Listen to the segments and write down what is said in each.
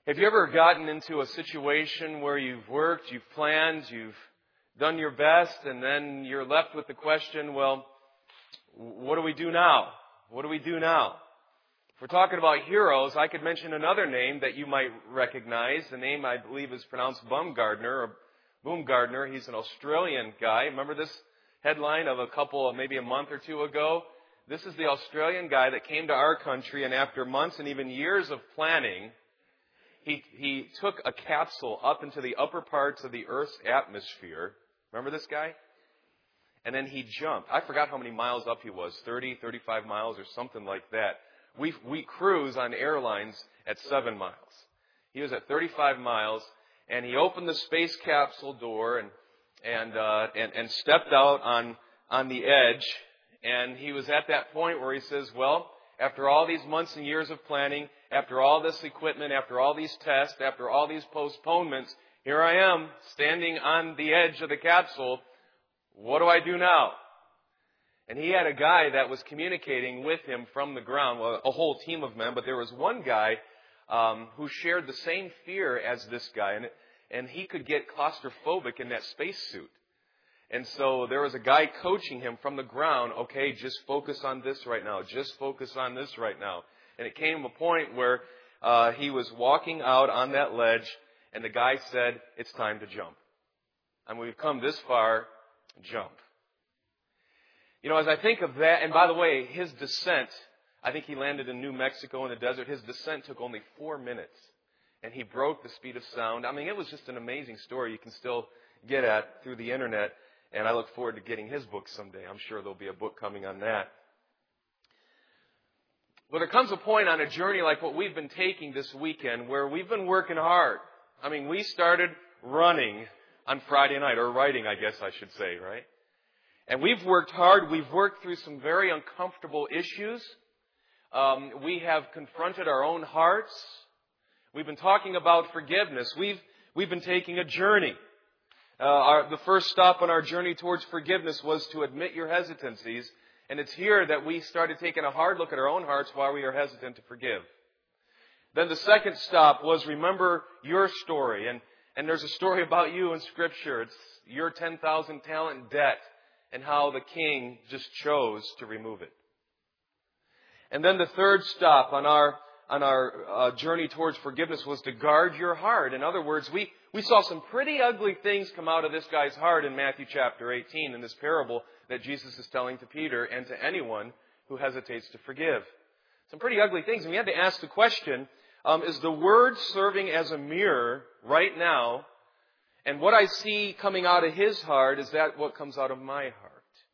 Have you ever gotten into a situation where you've worked, you've planned, you've done your best, and then you're left with the question, well, what do we do now? What do we do now? If we're talking about heroes, I could mention another name that you might recognize. The name, I believe, is pronounced Baumgartner. He's an Australian guy. Remember this headline of maybe a month or two ago? This is the Australian guy that came to our country, and after months and even years of planning, he took a capsule up into the upper parts of the Earth's atmosphere. Remember this guy? And then he jumped. I forgot how many miles up he was, 30, 35 miles or something like that. We cruise on airlines at 7 miles. He was at 35 miles, and he opened the space capsule door and stepped out on the edge. And he was at that point where he says, well, after all these months and years of planning, after all this equipment, after all these tests, after all these postponements, here I am standing on the edge of the capsule. What do I do now? And he had a guy that was communicating with him from the ground, well, a whole team of men, but there was one guy who shared the same fear as this guy, and he could get claustrophobic in that spacesuit. And so there was a guy coaching him from the ground, okay, just focus on this right now, just focus on this right now. And it came to a point where he was walking out on that ledge, and the guy said, it's time to jump. And we've come this far, jump. You know, as I think of that, and by the way, his descent, I think he landed in New Mexico in the desert. His descent took only 4 minutes, and he broke the speed of sound. I mean, it was just an amazing story you can still get at through the internet, and I look forward to getting his book someday. I'm sure there'll be a book coming on that. But there comes a point on a journey like what we've been taking this weekend where we've been working hard. I mean, we started running on Friday night, or writing, I guess I should say, right? And we've worked hard. We've worked through some very uncomfortable issues. We have confronted our own hearts. We've been talking about forgiveness. We've been taking a journey. The first stop on our journey towards forgiveness was to admit your hesitancies. And it's here that we started taking a hard look at our own hearts why we are hesitant to forgive. Then the second stop was remember your story. And there's a story about you in Scripture. It's your 10,000 talent debt and how the king just chose to remove it. And then the third stop on our journey towards forgiveness was to guard your heart. In other words, we saw some pretty ugly things come out of this guy's heart in Matthew chapter 18 in this parable that Jesus is telling to Peter and to anyone who hesitates to forgive. Some pretty ugly things. And we had to ask the question, is the Word serving as a mirror right now? And what I see coming out of his heart, is that what comes out of my heart?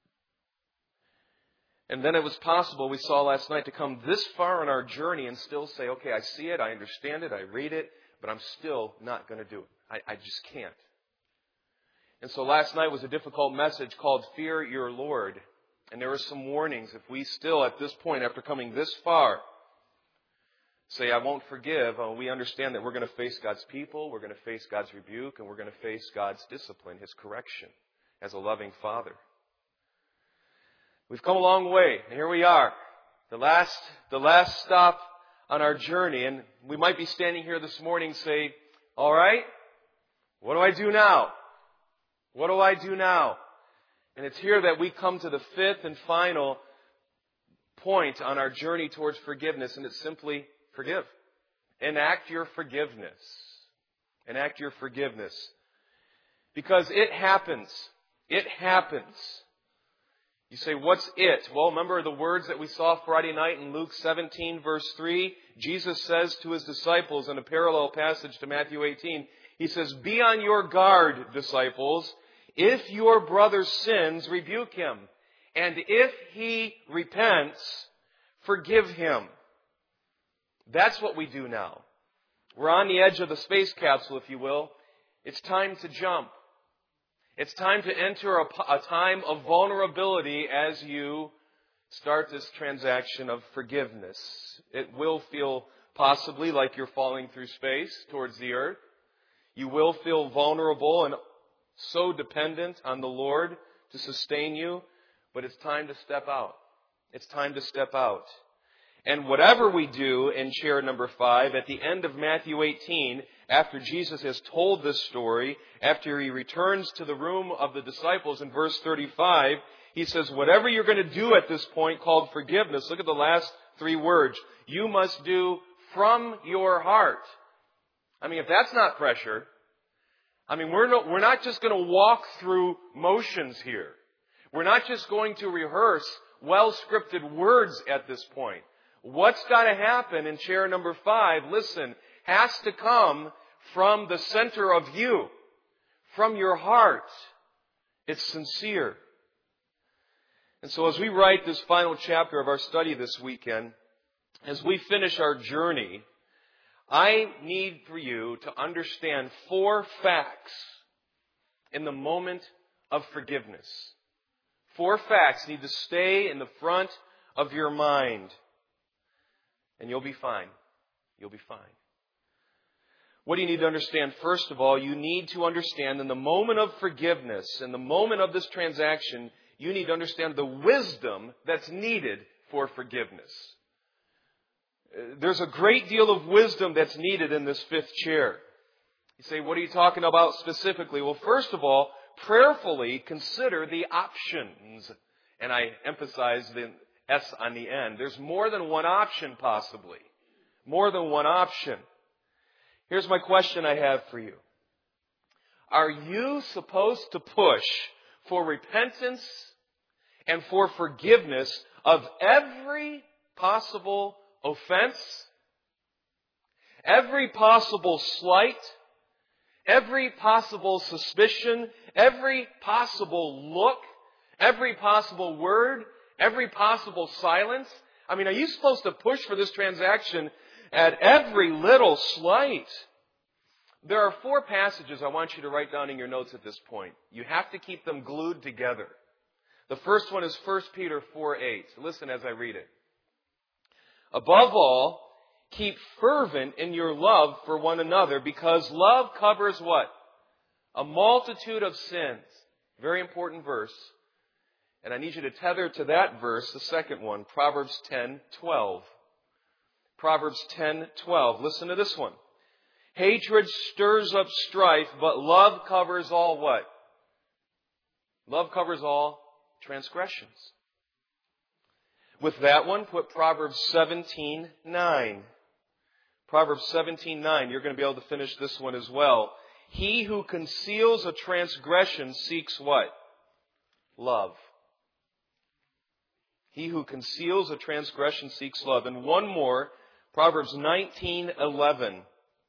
And then it was possible, we saw last night, to come this far on our journey and still say, okay, I see it, I understand it, I read it, but I'm still not going to do it. I just can't. And so last night was a difficult message called Fear Your Lord. And there were some warnings. If we still, at this point, after coming this far, say, I won't forgive, we understand that we're going to face God's people, we're going to face God's rebuke, and we're going to face God's discipline, His correction, as a loving Father. We've come a long way, and here we are. The last stop on our journey, and we might be standing here this morning say, all right, what do I do now? What do I do now? And it's here that we come to the fifth and final point on our journey towards forgiveness, and it's simply forgive. Enact your forgiveness. Enact your forgiveness. Because it happens. It happens. You say, what's it? Well, remember the words that we saw Friday night in Luke 17, verse 3? Jesus says to His disciples in a parallel passage to Matthew 18, He says, be on your guard, disciples. If your brother sins, rebuke him. And if he repents, forgive him. That's what we do now. We're on the edge of the space capsule, if you will. It's time to jump. It's time to enter a time of vulnerability as you start this transaction of forgiveness. It will feel possibly like you're falling through space towards the earth. You will feel vulnerable and so dependent on the Lord to sustain you, but it's time to step out. It's time to step out. And whatever we do in chair number 5, at the end of Matthew 18, after Jesus has told this story, after He returns to the room of the disciples in verse 35, He says, whatever you're going to do at this point called forgiveness, look at the last 3 words, you must do from your heart. I mean, if that's not pressure, I mean, we're not just going to walk through motions here. We're not just going to rehearse well-scripted words at this point. What's got to happen in chair number 5, listen, has to come from the center of you, from your heart. It's sincere. And so as we write this final chapter of our study this weekend, as we finish our journey, I need for you to understand 4 facts in the moment of forgiveness. 4 facts need to stay in the front of your mind. And you'll be fine. You'll be fine. What do you need to understand? First of all, you need to understand in the moment of forgiveness, in the moment of this transaction, you need to understand the wisdom that's needed for forgiveness. There's a great deal of wisdom that's needed in this 5th chair. You say, what are you talking about specifically? Well, first of all, prayerfully consider the options. And I emphasize the S on the end. There's more than one option possibly. More than one option. Here's my question I have for you. Are you supposed to push for repentance and for forgiveness of every possible offense, every possible slight, every possible suspicion, every possible look, every possible word, every possible silence? I mean, are you supposed to push for this transaction at every little slight? There are 4 passages I want you to write down in your notes at this point. You have to keep them glued together. The first one is 1 Peter 4:8. Listen as I read it. Above all, keep fervent in your love for one another, because love covers what? A multitude of sins. Very important verse. And I need you to tether to that verse, the second one, Proverbs 10:12. Proverbs 10:12. Listen to this one. Hatred stirs up strife, but love covers all what? Love covers all transgressions. With that one, put Proverbs 17:9. Proverbs 17:9. You're going to be able to finish this one as well. He who conceals a transgression seeks what? Love. He who conceals a transgression seeks love. And one more, Proverbs 19:11.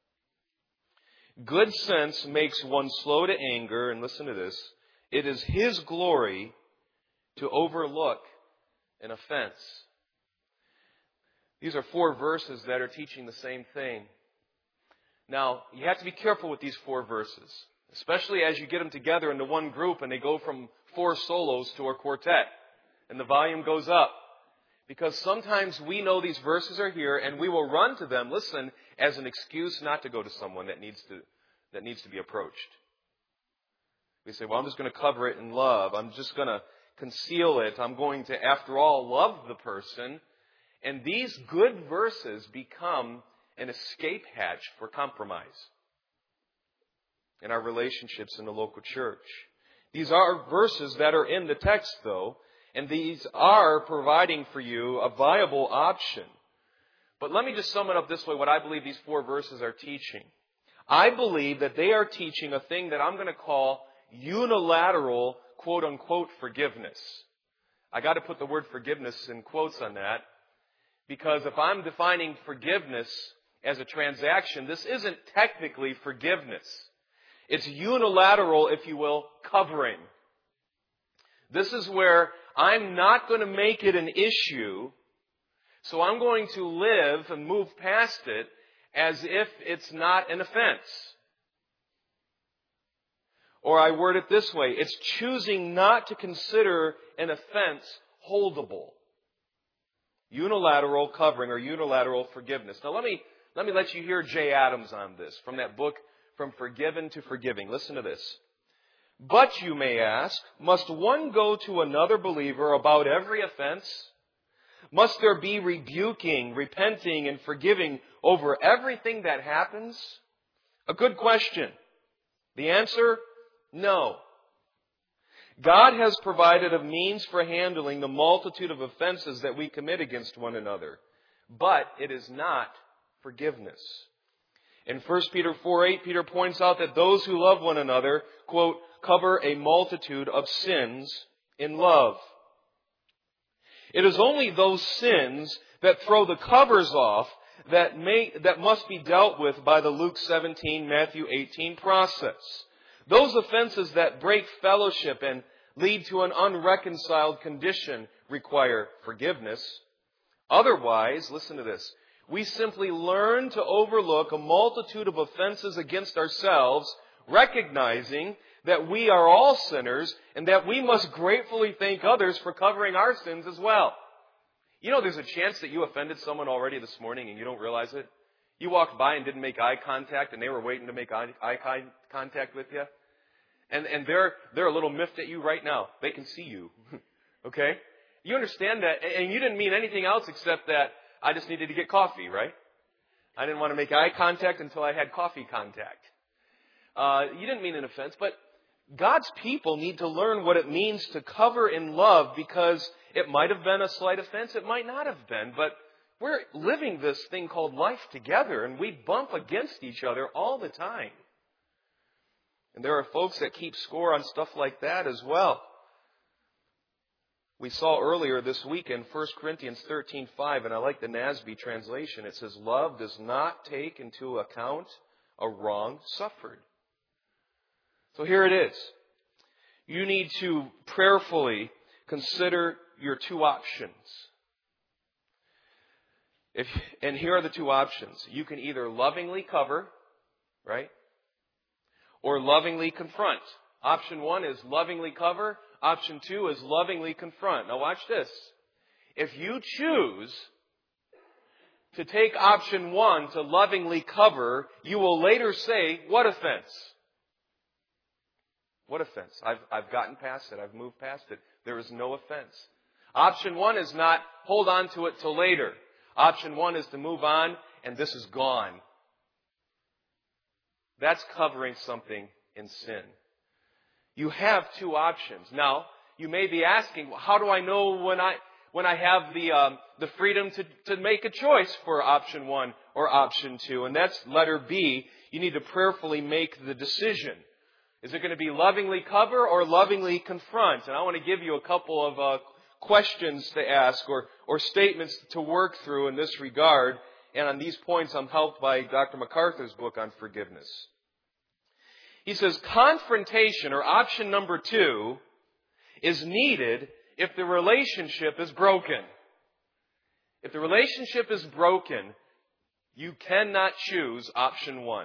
Good sense makes one slow to anger, and listen to this, it is His glory to overlook an offense. These are 4 verses that are teaching the same thing. Now, you have to be careful with these 4 verses, especially as you get them together into one group and they go from 4 solos to a quartet and the volume goes up. Because sometimes we know these verses are here and we will run to them, listen, as an excuse not to go to someone that needs to be approached. We say, well, I'm just going to cover it in love. I'm just going to conceal it. I'm going to, after all, love the person. And these good verses become an escape hatch for compromise in our relationships in the local church. These are verses that are in the text, though, and these are providing for you a viable option. But let me just sum it up this way, what I believe these 4 verses are teaching. I believe that they are teaching a thing that I'm going to call unilateral, quote-unquote, forgiveness. I got to put the word forgiveness in quotes on that, because if I'm defining forgiveness as a transaction, this isn't technically forgiveness. It's unilateral, if you will, covering. This is where I'm not going to make it an issue, so I'm going to live and move past it as if it's not an offense. Or I word it this way, it's choosing not to consider an offense holdable. Unilateral covering or unilateral forgiveness. Now let me let you hear Jay Adams on this from that book, From Forgiven to Forgiving. Listen to this. But you may ask, must one go to another believer about every offense? Must there be rebuking, repenting, and forgiving over everything that happens? A good question. The answer, no. God has provided a means for handling the multitude of offenses that we commit against one another. But it is not forgiveness. In 1 Peter 4:8, Peter points out that those who love one another, quote, cover a multitude of sins in love. It is only those sins that throw the covers off that must be dealt with by the Luke 17, Matthew 18 process. Those offenses that break fellowship and lead to an unreconciled condition require forgiveness. Otherwise, listen to this, we simply learn to overlook a multitude of offenses against ourselves, recognizing that we are all sinners and that we must gratefully thank others for covering our sins as well. You know, there's a chance that you offended someone already this morning and you don't realize it. You walked by and didn't make eye contact and they were waiting to make eye contact with you. And they're a little miffed at you right now. They can see you. Okay? You understand that, and you didn't mean anything else except that I just needed to get coffee, right? I didn't want to make eye contact until I had coffee contact. You didn't mean an offense, but God's people need to learn what it means to cover in love, because it might have been a slight offense, it might not have been, but we're living this thing called life together, and we bump against each other all the time. And there are folks that keep score on stuff like that as well. We saw earlier this week in 1 Corinthians 13:5, and I like the NASB translation. It says, love does not take into account a wrong suffered. So here it is. You need to prayerfully consider your two options. And here are the two options. You can either lovingly cover, right? Or lovingly confront. Option 1 is lovingly cover. Option 2 is lovingly confront. Now watch this. If you choose to take option 1 to lovingly cover, you will later say, what offense? What offense? I've gotten past it. I've moved past it. There is no offense. Option 1 is not hold on to it till later. Option 1 is to move on and this is gone. That's covering something in sin. You have two options. Now, you may be asking, how do I know when I have the freedom to make a choice for option 1 or option 2? And that's letter B. You need to prayerfully make the decision. Is it going to be lovingly cover or lovingly confront? And I want to give you a couple of questions to ask or statements to work through in this regard. And on these points, I'm helped by Dr. MacArthur's book on forgiveness. He says confrontation, or option number 2, is needed if the relationship is broken. If the relationship is broken, you cannot choose option 1.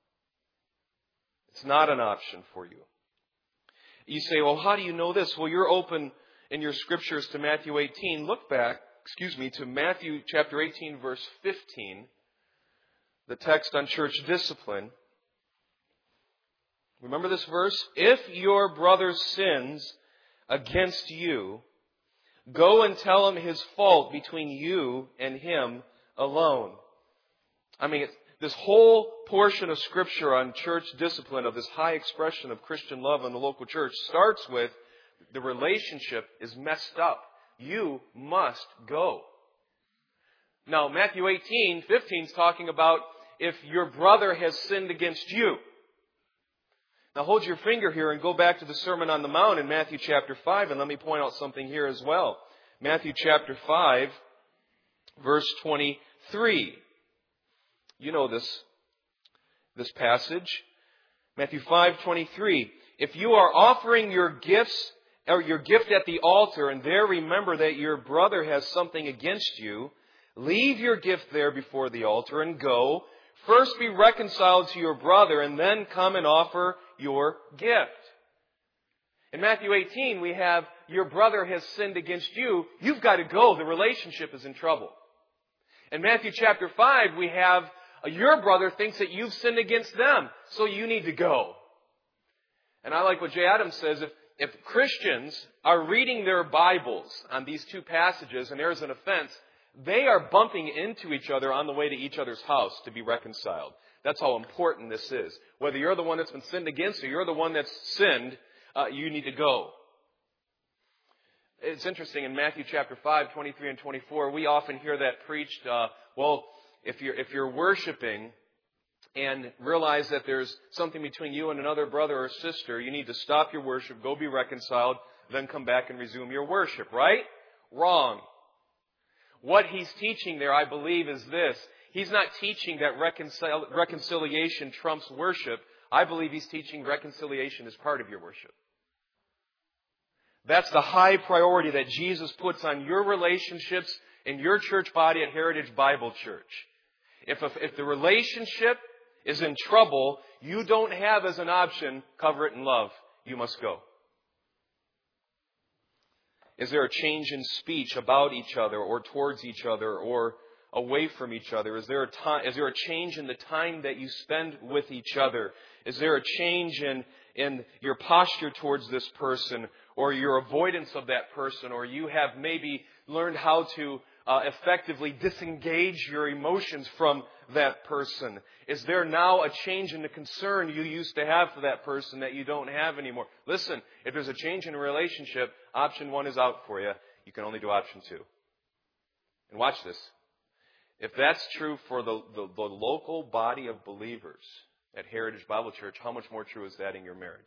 It's not an option for you. You say, well, how do you know this? Well, you're open in your scriptures to Matthew 18. Look back, to Matthew chapter 18, verse 15, the text on church discipline. Remember this verse? If your brother sins against you, go and tell him his fault between you and him alone. I mean, this whole portion of Scripture on church discipline, of this high expression of Christian love in the local church, starts with the relationship is messed up. You must go. Now, Matthew 18:15 is talking about if your brother has sinned against you. Now hold your finger here and go back to the Sermon on the Mount in Matthew chapter 5, and let me point out something here as well. Matthew chapter 5, verse 23. You know this passage. Matthew 5:23. If you are offering your gifts or your gift at the altar and there remember that your brother has something against you, leave your gift there before the altar and go. First be reconciled to your brother and then come and offer your gift. In Matthew 18, we have your brother has sinned against you. You've got to go. The relationship is in trouble. In Matthew chapter 5, we have your brother thinks that you've sinned against them, so you need to go. And I like what Jay Adams says, if Christians are reading their Bibles on these two passages and there's an offense, they are bumping into each other on the way to each other's house to be reconciled. That's how important this is. Whether you're the one that's been sinned against or you're the one that's sinned, you need to go. It's interesting, in Matthew chapter 5, 23 and 24, we often hear that preached, if you're worshiping and realize that there's something between you and another brother or sister, you need to stop your worship, go be reconciled, then come back and resume your worship, right? Wrong. What he's teaching there, I believe, is this. He's not teaching that reconciliation trumps worship. I believe he's teaching reconciliation is part of your worship. That's the high priority that Jesus puts on your relationships in your church body at Heritage Bible Church. If the relationship is in trouble, you don't have as an option, cover it in love. You must go. Is there a change in speech about each other or towards each other or away from each other? Is there a change in the time that you spend with each other? Is there a change in your posture towards this person or your avoidance of that person, or you have maybe learned how to effectively disengage your emotions from that person? Is there now a change in the concern you used to have for that person that you don't have anymore? Listen, if there's a change in a relationship, option 1 is out for you. You can only do option 2. And watch this. If that's true for the local body of believers at Heritage Bible Church, how much more true is that in your marriage?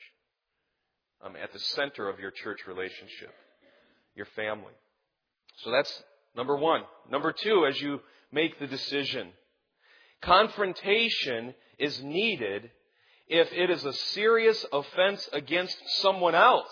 At the center of your church relationship, your family. So that's number 1. Number 2, as you make the decision, confrontation is needed if it is a serious offense against someone else.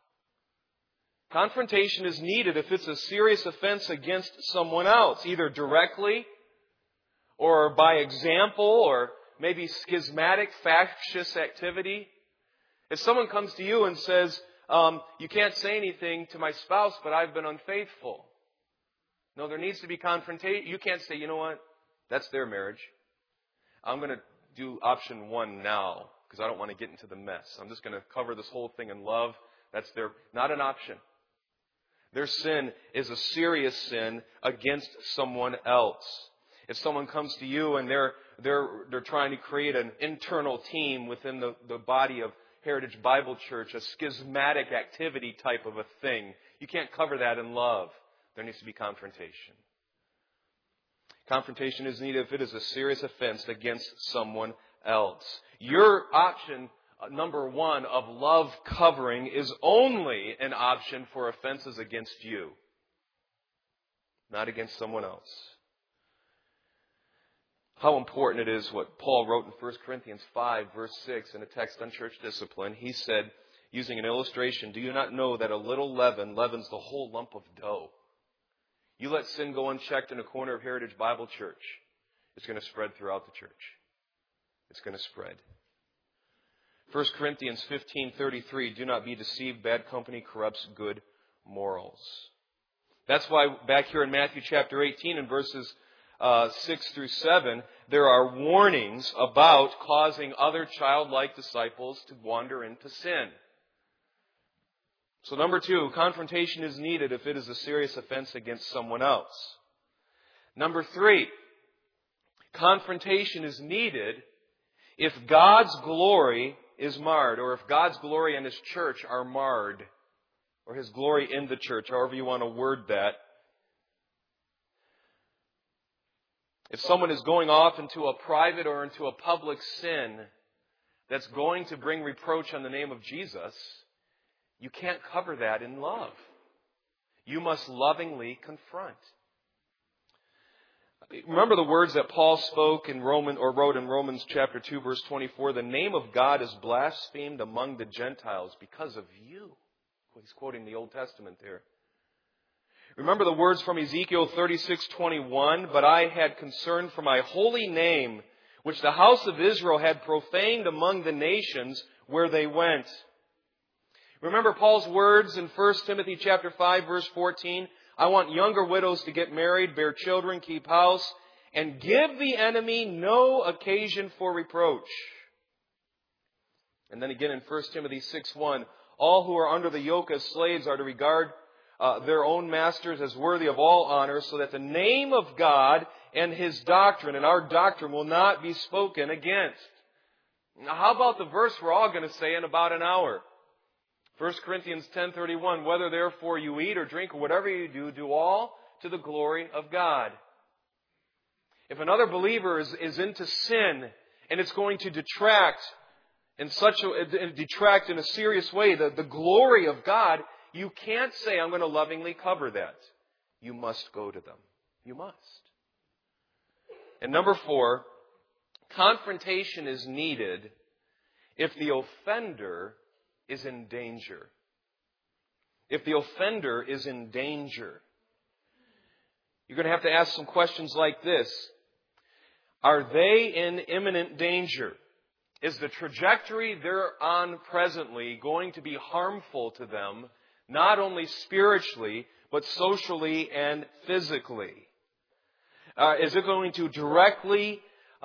Confrontation is needed if it's a serious offense against someone else, either directly or by example or maybe schismatic, factious activity. If someone comes to you and says, you can't say anything to my spouse, but I've been unfaithful. No, there needs to be confrontation. You can't say, you know what? That's their marriage. I'm going to do option 1 now because I don't want to get into the mess. I'm just going to cover this whole thing in love. That's not an option. Their sin is a serious sin against someone else. If someone comes to you and they're trying to create an internal team within the body of Heritage Bible Church, a schismatic activity type of a thing, you can't cover that in love. There needs to be confrontation. Confrontation is needed if it is a serious offense against someone else. Your option, number 1, of love covering is only an option for offenses against you, not against someone else. How important it is what Paul wrote in 1 Corinthians 5, verse 6, in a text on church discipline. He said, using an illustration, do you not know that a little leaven leavens the whole lump of dough? You let sin go unchecked in a corner of Heritage Bible Church, it's going to spread throughout the church. It's going to spread. 1 Corinthians 15:33, do not be deceived, bad company corrupts good morals. That's why back here in Matthew chapter 18 and verses 6 through 7, there are warnings about causing other childlike disciples to wander into sin. So number 2, confrontation is needed if it is a serious offense against someone else. Number 3, confrontation is needed if God's glory is marred, or if God's glory and His church are marred, or His glory in the church, however you want to word that. If someone is going off into a private or into a public sin that's going to bring reproach on the name of Jesus, you can't cover that in love. You must lovingly confront. Remember the words that Paul spoke in wrote in Romans chapter 2, verse 24. The name of God is blasphemed among the Gentiles because of you. He's quoting the Old Testament there. Remember the words from Ezekiel 36:21. But I had concern for my holy name, which the house of Israel had profaned among the nations where they went. Remember Paul's words in 1 Timothy chapter 5, verse 14. I want younger widows to get married, bear children, keep house, and give the enemy no occasion for reproach. And then again in 1 Timothy 6:1, All who are under the yoke as slaves are to regard their own masters as worthy of all honor, so that the name of God and His doctrine and our doctrine will not be spoken against. Now, how about the verse we're all going to say in about an hour? 1 Corinthians 10:31, whether therefore you eat or drink or whatever you do, do all to the glory of God. If another believer is into sin and it's going to detract in a serious way the glory of God, you can't say, I'm going to lovingly cover that. You must go to them. You must. And number 4, confrontation is needed if the offender is in danger. If the offender is in danger. You're going to have to ask some questions like this. Are they in imminent danger? Is the trajectory they're on presently going to be harmful to them, not only spiritually, but socially and physically? Is it going to directly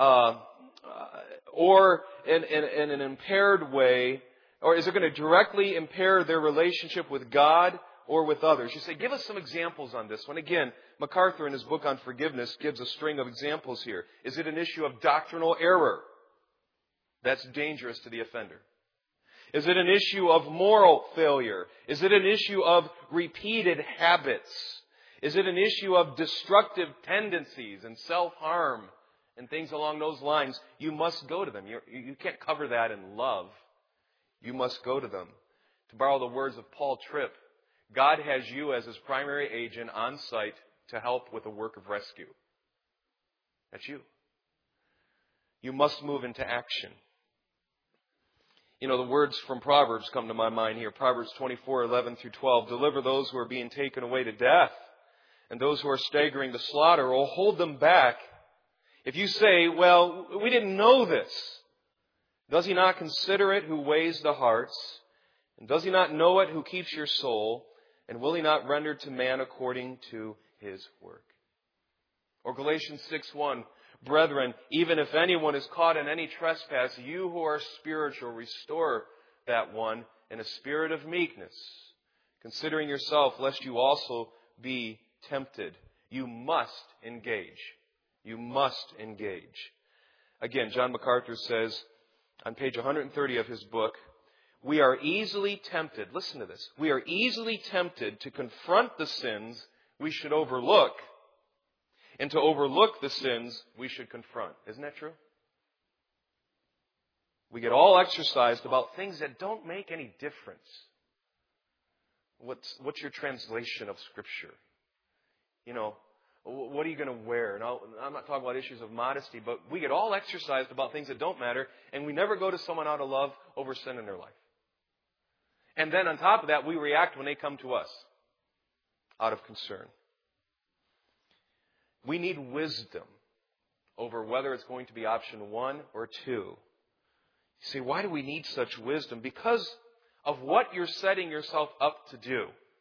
or in an impaired way, or is it going to directly impair their relationship with God or with others? You say, give us some examples on this one. Again, MacArthur in his book on forgiveness gives a string of examples here. Is it an issue of doctrinal error? That's dangerous to the offender. Is it an issue of moral failure? Is it an issue of repeated habits? Is it an issue of destructive tendencies and self-harm and things along those lines? You must go to them. You can't cover that in love. You must go to them. To borrow the words of Paul Tripp, God has you as His primary agent on site to help with the work of rescue. That's you. You must move into action. You know, the words from Proverbs come to my mind here. Proverbs 24:11-12. Deliver those who are being taken away to death, and those who are staggering to slaughter, or hold them back. If you say, well, we didn't know this, does He not consider it who weighs the hearts? And does He not know it who keeps your soul? And will He not render to man according to his work? Or Galatians 6:1. Brethren, even if anyone is caught in any trespass, you who are spiritual, restore that one in a spirit of meekness, considering yourself, lest you also be tempted. You must engage. You must engage. Again, John MacArthur says on page 130 of his book, we are easily tempted, listen to this, we are easily tempted to confront the sins we should overlook, and to overlook the sins we should confront. Isn't that true? We get all exercised about things that don't make any difference. What's your translation of Scripture? You know, what are you going to wear? Now, I'm not talking about issues of modesty, but we get all exercised about things that don't matter, and we never go to someone out of love over sin in their life. And then on top of that, we react when they come to us out of concern. We need wisdom over whether it's going to be option 1 or 2. You see, why do we need such wisdom? Because of what you're setting yourself up to do.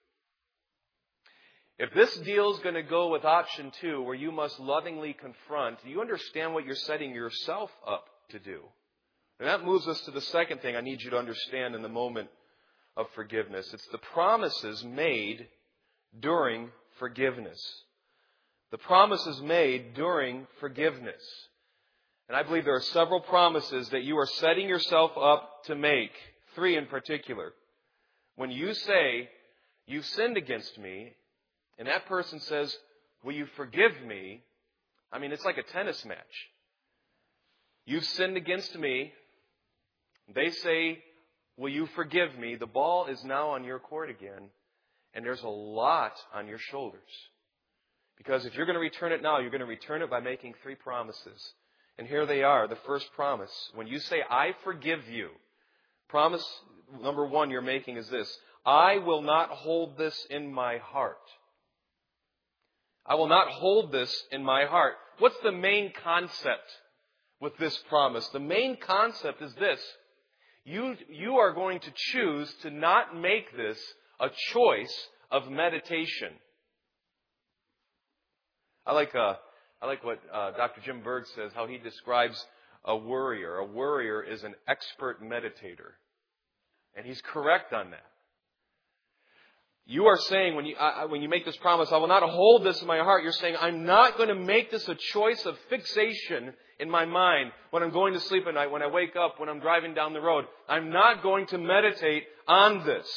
If this deal is going to go with option 2, where you must lovingly confront, do you understand what you're setting yourself up to do? And that moves us to the second thing I need you to understand in the moment of forgiveness. It's the promises made during forgiveness. The promises made during forgiveness. And I believe there are several promises that you are setting yourself up to make. 3 in particular. When you say, you've sinned against me, and that person says, will you forgive me? I mean, it's like a tennis match. You've sinned against me. They say, will you forgive me? The ball is now on your court again, and there's a lot on your shoulders. Because if you're going to return it now, you're going to return it by making 3 promises. And here they are. The first promise. When you say, I forgive you, promise number 1 you're making is this. I will not hold this in my heart. I will not hold this in my heart. What's the main concept with this promise? The main concept is this. You are going to choose to not make this a choice of meditation. I like what Dr. Jim Berg says, how he describes a worrier. A worrier is an expert meditator. And He's correct on that. You are saying, when you make this promise, I will not hold this in my heart, you're saying, I'm not going to make this a choice of fixation in my mind when I'm going to sleep at night, when I wake up, when I'm driving down the road. I'm not going to meditate on this.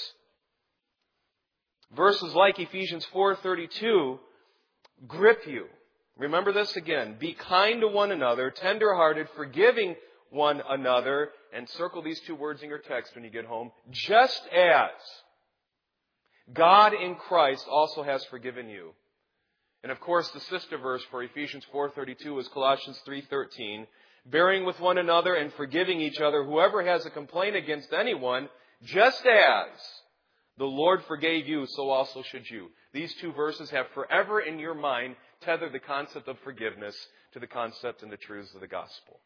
Verses like Ephesians 4:32 grip you. Remember this again. Be kind to one another, tender-hearted, forgiving one another, and circle these two words in your text when you get home. Just as God in Christ also has forgiven you. And of course, the sister verse for Ephesians 4:32 is Colossians 3:13. Bearing with one another and forgiving each other, whoever has a complaint against anyone, just as the Lord forgave you, so also should you. These two verses have forever in your mind tethered the concept of forgiveness to the concept and the truths of the gospel.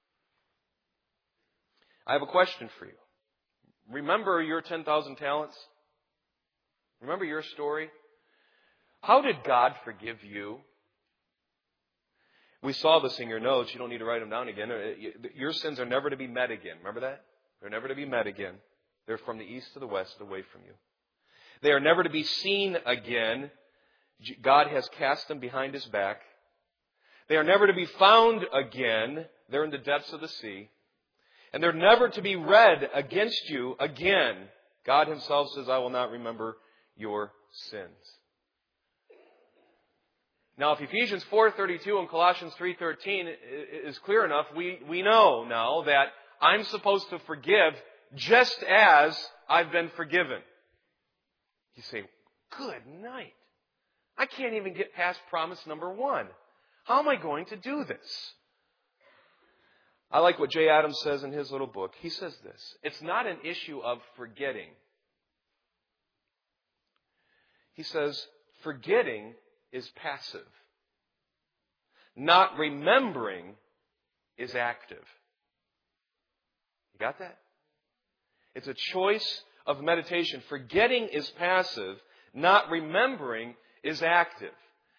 I have a question for you. Remember your 10,000 talents? Remember your story? How did God forgive you? We saw this in your notes. You don't need to write them down again. Your sins are never to be met again. Remember that? They're never to be met again. They're from the east to the west, away from you. They are never to be seen again. God has cast them behind His back. They are never to be found again. They're in the depths of the sea. And they're never to be read against you again. God Himself says, I will not remember your sins. Now, if Ephesians 4:32 and Colossians 3:13 is clear enough, we know now that I'm supposed to forgive just as I've been forgiven. You say, good night. I can't even get past promise number 1. How am I going to do this? I like what Jay Adams says in his little book. He says this: it's not an issue of forgetting. He says, forgetting is passive. Not remembering is active. You got that? It's a choice of meditation. Forgetting is passive. Not remembering is active.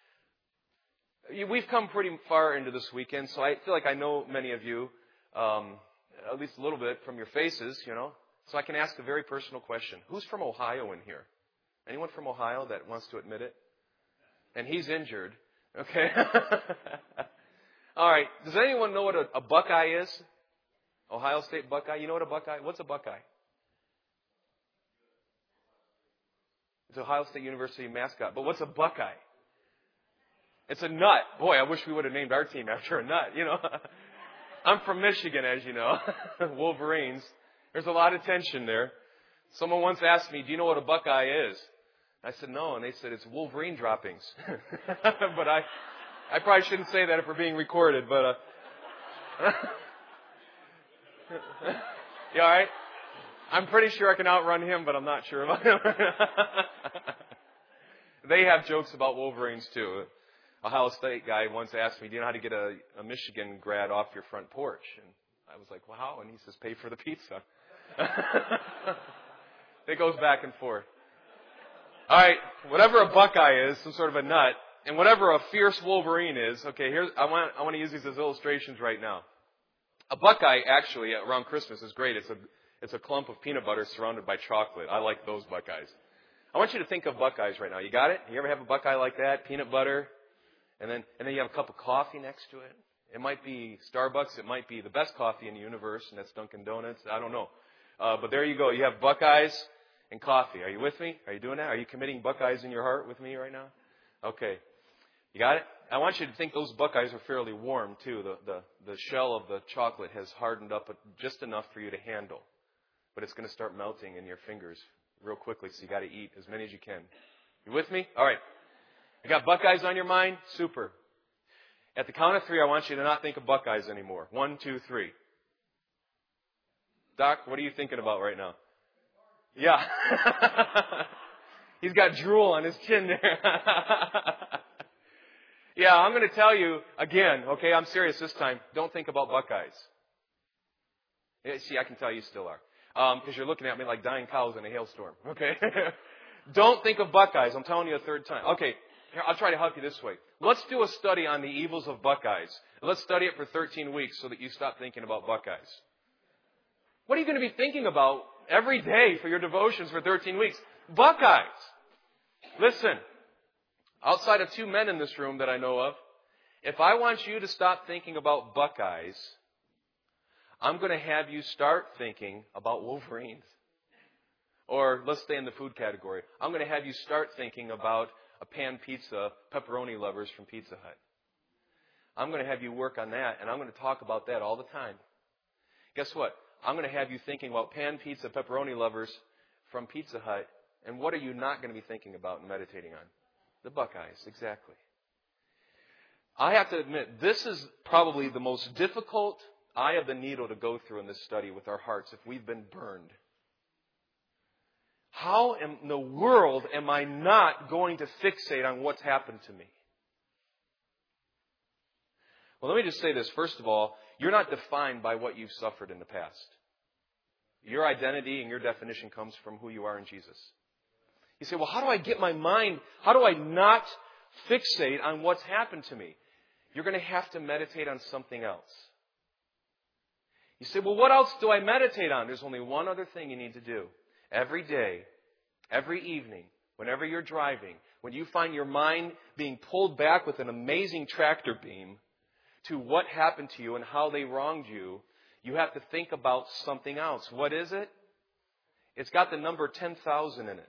We've come pretty far into this weekend, so I feel like I know many of you, at least a little bit from your faces, So I can ask a very personal question. Who's from Ohio in here? Anyone from Ohio that wants to admit it? And he's injured. Okay. All right. Does anyone know what a Buckeye is? Ohio State Buckeye. You know what a Buckeye? What's a Buckeye? It's Ohio State University mascot. But what's a Buckeye? It's a nut. Boy, I wish we would have named our team after a nut, I'm from Michigan, as you know. Wolverines. There's a lot of tension there. Someone once asked me, do you know what a Buckeye is? I said, no. And they said, it's Wolverine droppings. But I probably shouldn't say that if we're being recorded. But you all right? I'm pretty sure I can outrun him, but I'm not sure about him. They have jokes about Wolverines, too. A Ohio State guy once asked me, do you know how to get a Michigan grad off your front porch? And I was like, well, how? And he says, pay for the pizza. It goes back and forth. All right, whatever a Buckeye is, some sort of a nut, and whatever a fierce Wolverine is, okay, I want to use these as illustrations right now. A Buckeye, actually, around Christmas is great. It's a clump of peanut butter surrounded by chocolate. I like those Buckeyes. I want you to think of Buckeyes right now. You got it? You ever have a Buckeye like that? Peanut butter, and then you have a cup of coffee next to it. It might be Starbucks. It might be the best coffee in the universe, and that's Dunkin' Donuts. I don't know. But there you go. You have Buckeyes and coffee. Are you with me? Are you doing that? Are you committing Buckeyes in your heart with me right now? Okay. You got it? I want you to think those Buckeyes are fairly warm, too. The shell of the chocolate has hardened up just enough for you to handle. But it's going to start melting in your fingers real quickly, so you got to eat as many as you can. You with me? All right. You got Buckeyes on your mind? Super. At the count of 3, I want you to not think of Buckeyes anymore. 1, 2, 3. Doc, what are you thinking about right now? Yeah. He's got drool on his chin there. Yeah, I'm going to tell you again, okay, I'm serious this time. Don't think about Buckeyes. Yeah, see, I can tell you still are. Because you're looking at me like dying cows in a hailstorm. Okay? Don't think of Buckeyes. I'm telling you a third time. Okay, here, I'll try to help you this way. Let's do a study on the evils of Buckeyes. Let's study it for 13 weeks so that you stop thinking about Buckeyes. What are you going to be thinking about every day for your devotions for 13 weeks. Buckeyes. Listen, outside of 2 men in this room that I know of, if I want you to stop thinking about Buckeyes, I'm going to have you start thinking about Wolverines. Or let's stay in the food category. I'm going to have you start thinking about a pan pizza, pepperoni lovers from Pizza Hut. I'm going to have you work on that, and I'm going to talk about that all the time. Guess what? I'm going to have you thinking about pan pizza, pepperoni lovers from Pizza Hut, and what are you not going to be thinking about and meditating on? The Buckeyes, exactly. I have to admit, this is probably the most difficult eye of the needle to go through in this study with our hearts if we've been burned. How in the world am I not going to fixate on what's happened to me? Well, let me just say this. First of all, you're not defined by what you've suffered in the past. Your identity and your definition comes from who you are in Jesus. You say, well, how do I get my mind, how do I not fixate on what's happened to me? You're going to have to meditate on something else. You say, well, what else do I meditate on? There's only one other thing you need to do. Every day, every evening, whenever you're driving, when you find your mind being pulled back with an amazing tractor beam to what happened to you and how they wronged you, you have to think about something else. What is it? It's got the number 10,000 in it.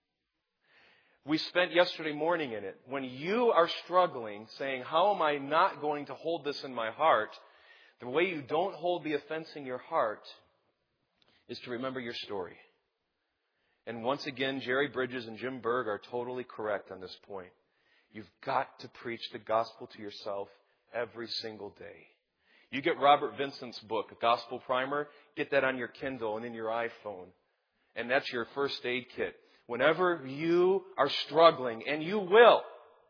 We spent yesterday morning in it. When you are struggling, saying, how am I not going to hold this in my heart? The way you don't hold the offense in your heart is to remember your story. And once again, Jerry Bridges and Jim Berg are totally correct on this point. You've got to preach the gospel to yourself every single day. You get Robert Vincent's book, Gospel Primer, get that on your Kindle and in your iPhone. And that's your first aid kit. Whenever you are struggling, and you will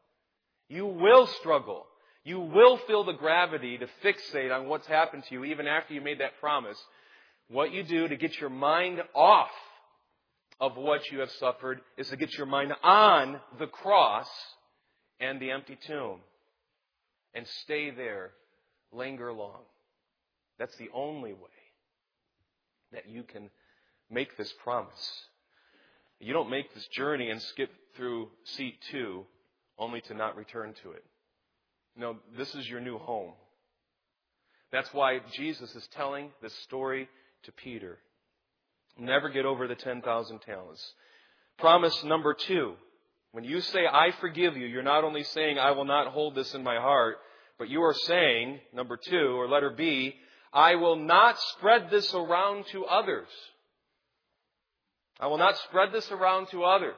struggle. You will feel the gravity to fixate on what's happened to you even after you made that promise. What you do to get your mind off of what you have suffered is to get your mind on the cross and the empty tomb. And stay there, linger long. That's the only way that you can make this promise. You don't make this journey and skip through seat 2 only to not return to it. No, this is your new home. That's why Jesus is telling this story to Peter. Never get over the 10,000 talents. Promise number 2. When you say, I forgive you, you're not only saying, I will not hold this in my heart, but you are saying, number 2, or letter B, I will not spread this around to others. I will not spread this around to others.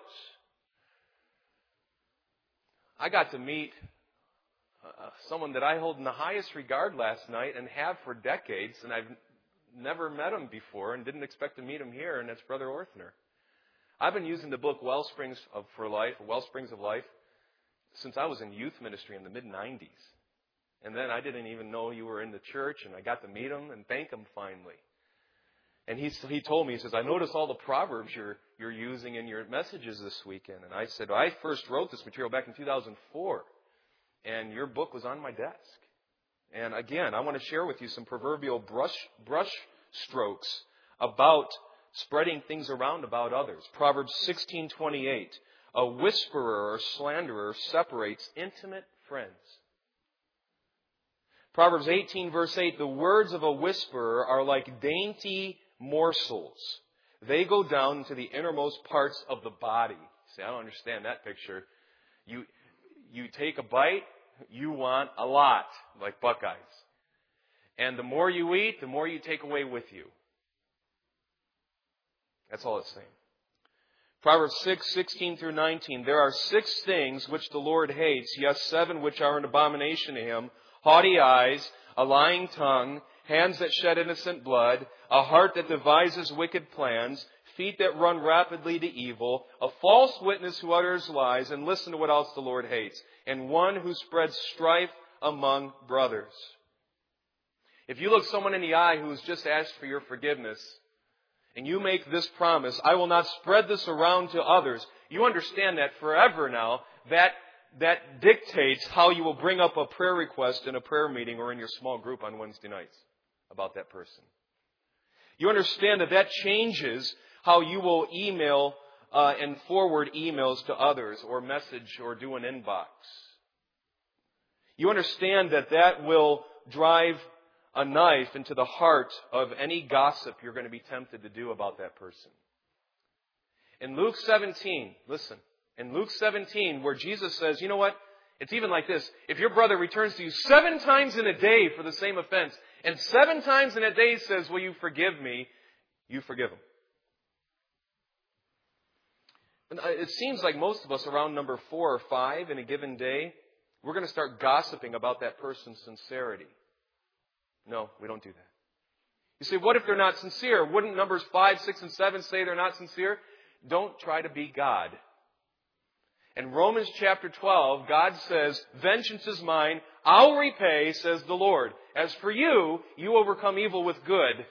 I got to meet someone that I hold in the highest regard last night and have for decades, and I've never met him before and didn't expect to meet him here, and that's Brother Orthner. I've been using the book Wellsprings of Life, since I was in youth ministry in the mid-90s. And then I didn't even know you were in the church, and I got to meet him and thank him finally. And he told me, he says, I noticed all the Proverbs you're using in your messages this weekend. And I said, I first wrote this material back in 2004, and your book was on my desk. And again, I want to share with you some proverbial brush strokes about spreading things around about others. Proverbs 16:28, a whisperer or slanderer separates intimate friends. Proverbs 18, verse 8, the words of a whisperer are like dainty morsels. They go down to the innermost parts of the body. See, I don't understand that picture. You take a bite, you want a lot, like Buckeyes. And the more you eat, the more you take away with you. That's all it's saying. Proverbs 6:16 through 19, there are 6 things which the Lord hates, yes, 7 which are an abomination to him. Haughty eyes, a lying tongue, hands that shed innocent blood, a heart that devises wicked plans, feet that run rapidly to evil, a false witness who utters lies, and listen to what else the Lord hates, and one who spreads strife among brothers. If you look someone in the eye who has just asked for your forgiveness, and you make this promise, I will not spread this around to others, you understand that forever now, that dictates how you will bring up a prayer request in a prayer meeting or in your small group on Wednesday nights about that person. You understand that that changes how you will email and forward emails to others or message or do an inbox. You understand that that will drive a knife into the heart of any gossip you're going to be tempted to do about that person. In Luke 17, listen, in Luke 17, where Jesus says, you know what? It's even like this. If your brother returns to you 7 times in a day for the same offense, and 7 times in a day says, will you forgive me? You forgive him. And it seems like most of us around number 4 or 5 in a given day, we're going to start gossiping about that person's sincerity. No, we don't do that. You say, what if they're not sincere? Wouldn't Numbers 5, 6, and 7 say they're not sincere? Don't try to be God. In Romans chapter 12, God says, vengeance is mine, I'll repay, says the Lord. As for you, you overcome evil with good.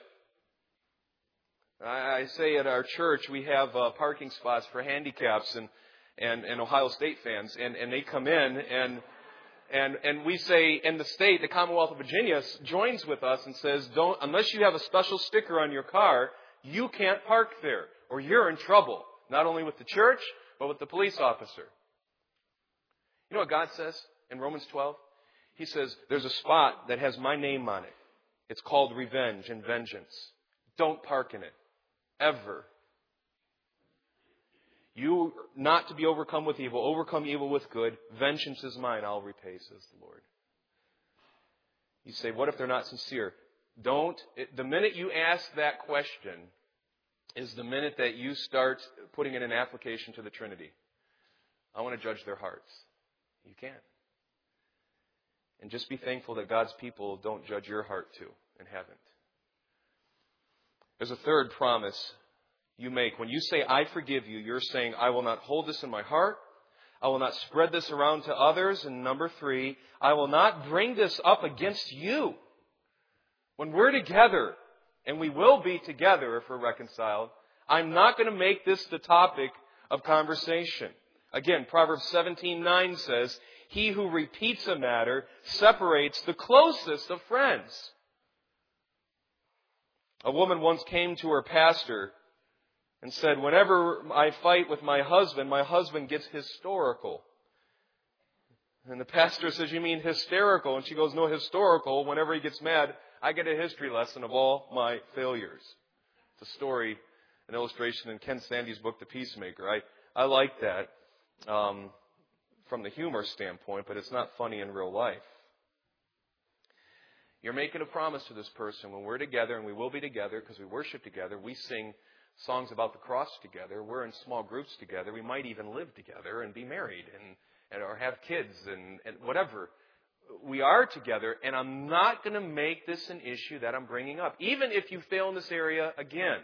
I say at our church, we have parking spots for handicaps and Ohio State fans, and they come in, and we say, and the state, the Commonwealth of Virginia, joins with us and says, unless you have a special sticker on your car, you can't park there, or you're in trouble, not only with the church, but with the police officer. You know what God says in Romans 12? He says, there's a spot that has my name on it. It's called revenge and vengeance. Don't park in it. Ever. You not to be overcome with evil, overcome evil with good. Vengeance is mine, I'll repay, says the Lord. You say, what if they're not sincere? The minute you ask that question is the minute that you start putting in an application to the Trinity. I want to judge their hearts. You can't. And just be thankful that God's people don't judge your heart too, and haven't. There's a third promise you make. When you say, I forgive you, you're saying, I will not hold this in my heart. I will not spread this around to others. And number 3, I will not bring this up against you. When we're together, and we will be together if we're reconciled, I'm not going to make this the topic of conversation. Again, Proverbs 17:9 says, he who repeats a matter separates the closest of friends. A woman once came to her pastor and said, whenever I fight with my husband gets historical. And the pastor says, you mean hysterical? And she goes, no, historical. Whenever he gets mad, I get a history lesson of all my failures. It's a story, an illustration in Ken Sande's book, The Peacemaker. I like that from the humor standpoint, but it's not funny in real life. You're making a promise to this person. When we're together, and we will be together because we worship together, we sing songs about the cross together, we're in small groups together, we might even live together and be married and or have kids and whatever. We are together, and I'm not going to make this an issue that I'm bringing up. Even if you fail in this area again,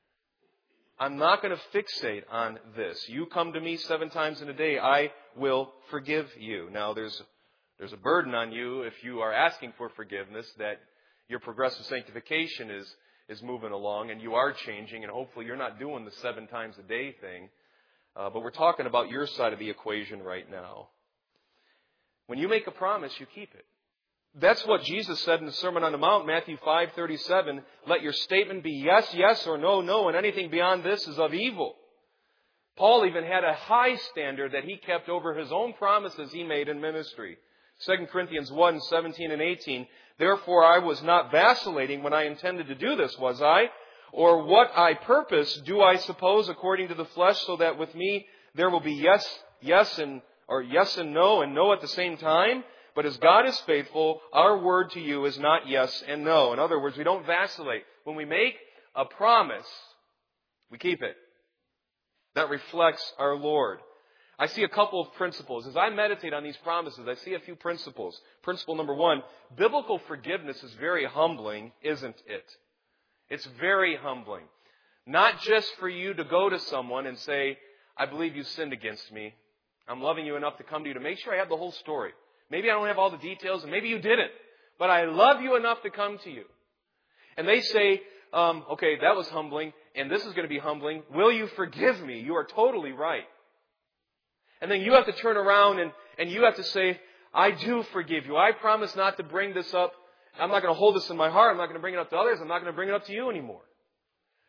I'm not going to fixate on this. You come to me 7 times in a day, I will forgive you. Now, there's a burden on you if you are asking for forgiveness, that your progressive sanctification is moving along and you are changing, and hopefully you're not doing the 7 times a day thing. But we're talking about your side of the equation right now. When you make a promise, you keep it. That's what Jesus said in the Sermon on the Mount, Matthew 5:37. Let your statement be yes, yes, or no, no, and anything beyond this is of evil. Paul even had a high standard that he kept over his own promises he made in ministry. 2 Corinthians 1:17 and 18. Therefore I was not vacillating when I intended to do this, was I? Or what I purpose do I suppose according to the flesh, so that with me there will be yes, yes, or yes and no at the same time? But as God is faithful, our word to you is not yes and no. In other words, we don't vacillate. When we make a promise, we keep it. That reflects our Lord. I see a couple of principles. As I meditate on these promises, I see a few principles. Principle number 1, biblical forgiveness is very humbling, isn't it? It's very humbling. Not just for you to go to someone and say, I believe you sinned against me. I'm loving you enough to come to you to make sure I have the whole story. Maybe I don't have all the details, and maybe you didn't. But I love you enough to come to you. And they say, okay, that was humbling, and this is going to be humbling. Will you forgive me? You are totally right. And then you have to turn around and you have to say, I do forgive you. I promise not to bring this up. I'm not going to hold this in my heart. I'm not going to bring it up to others. I'm not going to bring it up to you anymore.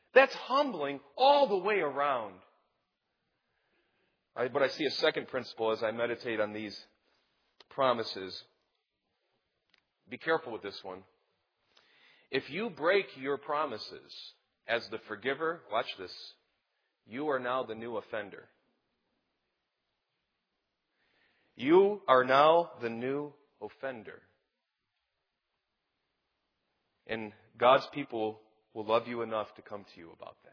That's humbling all the way around. But I see a second principle as I meditate on these promises. Be careful with this one. If you break your promises as the forgiver, watch this, you are now the new offender. You are now the new offender. And God's people will love you enough to come to you about that.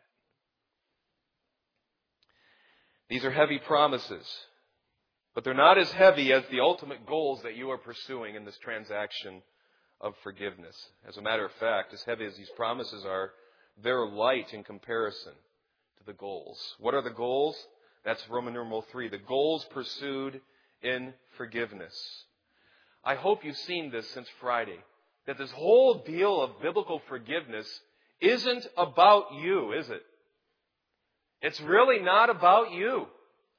These are heavy promises, but they're not as heavy as the ultimate goals that you are pursuing in this transaction of forgiveness. As a matter of fact, as heavy as these promises are, they're light in comparison to the goals. What are the goals? That's Roman numeral 3. The goals pursued in forgiveness. I hope you've seen this since Friday, that this whole deal of biblical forgiveness isn't about you, is it? It's really not about you.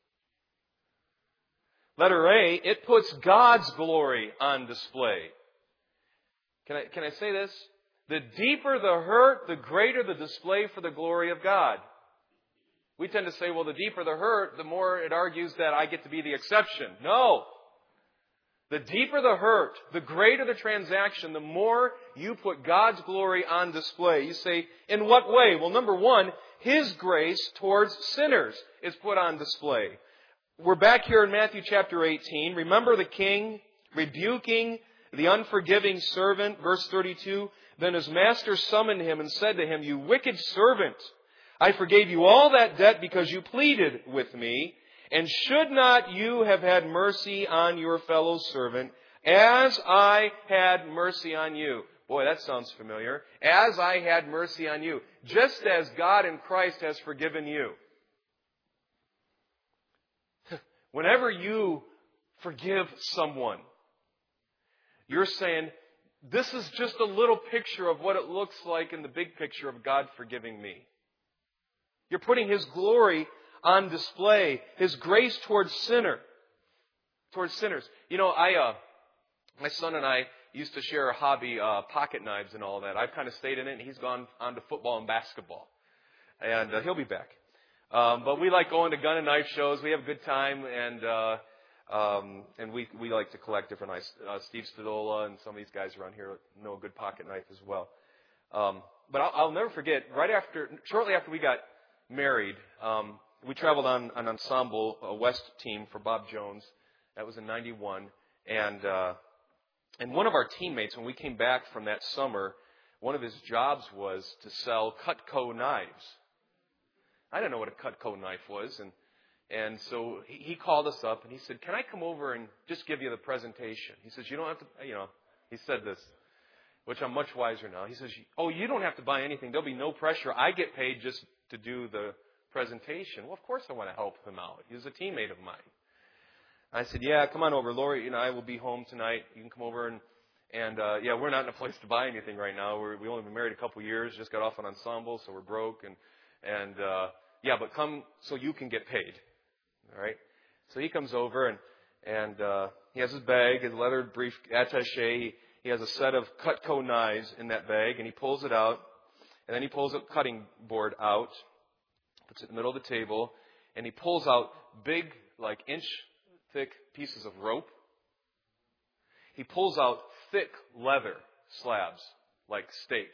Letter A, it puts God's glory on display. Can I say this? The deeper the hurt, the greater the display for the glory of God. We tend to say, well, the deeper the hurt, the more it argues that I get to be the exception. No. The deeper the hurt, the greater the transaction, the more you put God's glory on display. You say, in what way? Well, number one, His grace towards sinners is put on display. We're back here in Matthew chapter 18. Remember the king rebuking the unforgiving servant, verse 32. Then his master summoned him and said to him, "You wicked servant, I forgave you all that debt because you pleaded with me. And should not you have had mercy on your fellow servant as I had mercy on you?" Boy, that sounds familiar. As I had mercy on you. Just as God in Christ has forgiven you. Whenever you forgive someone, you're saying, this is just a little picture of what it looks like in the big picture of God forgiving me. You're putting His glory on display, His grace towards sinners. You know, my son and I used to share a hobby, pocket knives and all that. I've kind of stayed in it, and he's gone on to football and basketball. And he'll be back. But we like going to gun and knife shows. We have a good time, and we like to collect different knives. Steve Spadola and some of these guys around here know a good pocket knife as well. But I'll never forget, shortly after we got married, we traveled on an ensemble, a West team for Bob Jones. That was in 91. And one of our teammates, when we came back from that summer, one of his jobs was to sell Cutco knives. I didn't know what a Cutco knife was. And so he called us up and he said, "Can I come over and just give you the presentation?" He says, "You don't have to, he said this, which I'm much wiser now. He says, "Oh, you don't have to buy anything. There'll be no pressure. I get paid just to do the presentation." Well, of course I want to help him out. He was a teammate of mine. I said, "Yeah, come on over. Lori and I will be home tonight. You can come over and we're not in a place to buy anything right now. We only been married a couple years, just got off an ensemble, so we're broke but come so you can get paid." All right. So he comes over and he has his bag, his leather brief attaché. He has a set of Cutco knives in that bag, and he pulls it out, and then he pulls a cutting board out, puts it in the middle of the table, and he pulls out big, like inch-thick pieces of rope. He pulls out thick leather slabs, like steak,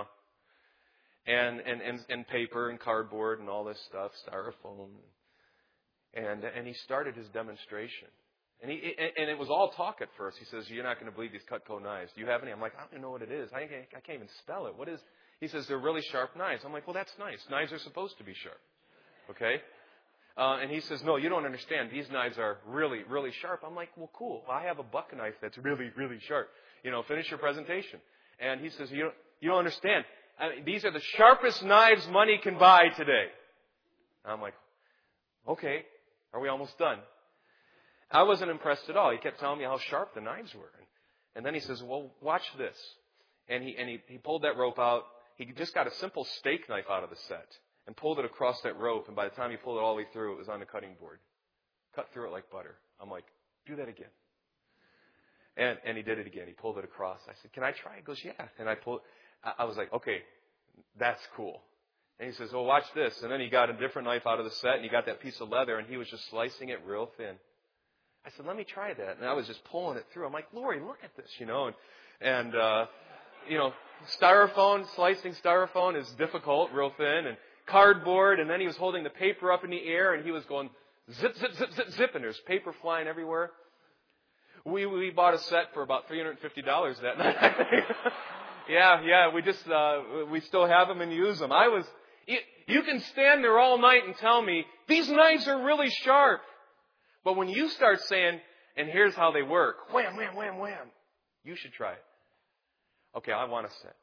and paper and cardboard and all this stuff, styrofoam. And he started his demonstration. And it was all talk at first. He says, "You're not going to believe these Cutco knives. Do you have any?" I'm like, "I don't even know what it is. I can't even spell it. What is?" He says, "They're really sharp knives." I'm like, "Well, that's nice. Knives are supposed to be sharp." Okay? And he says, "No, you don't understand. These knives are really, really sharp." I'm like, "Well, cool. I have a buck knife that's really, really sharp. Finish your presentation." And he says, You don't understand. These are the sharpest knives money can buy today." And I'm like, "Okay. Are we almost done?" I wasn't impressed at all. He kept telling me how sharp the knives were. And then he says, "Well, watch this." And he pulled that rope out. He just got a simple steak knife out of the set and pulled it across that rope. And by the time he pulled it all the way through, it was on the cutting board. Cut through it like butter. I'm like, "Do that again." And he did it again. He pulled it across. I said, "Can I try?" He goes, "Yeah." And I was like, "Okay, that's cool." And he says, oh, watch this. And then he got a different knife out of the set, and he got that piece of leather, and he was just slicing it real thin. I said, let me try that. And I was just pulling it through. I'm like, Lori, look at this, And styrofoam, slicing styrofoam is difficult, real thin, and cardboard, and then he was holding the paper up in the air, and he was going zip, zip, zip, zip, zip, and there's paper flying everywhere. We bought a set for about $350 that night. Yeah, we still have them and use them. You can stand there all night and tell me, these knives are really sharp. But when you start saying, and here's how they work, wham, wham, wham, wham, you should try it. Okay, I want a set.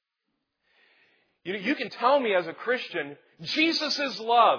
You can tell me as a Christian, Jesus is love.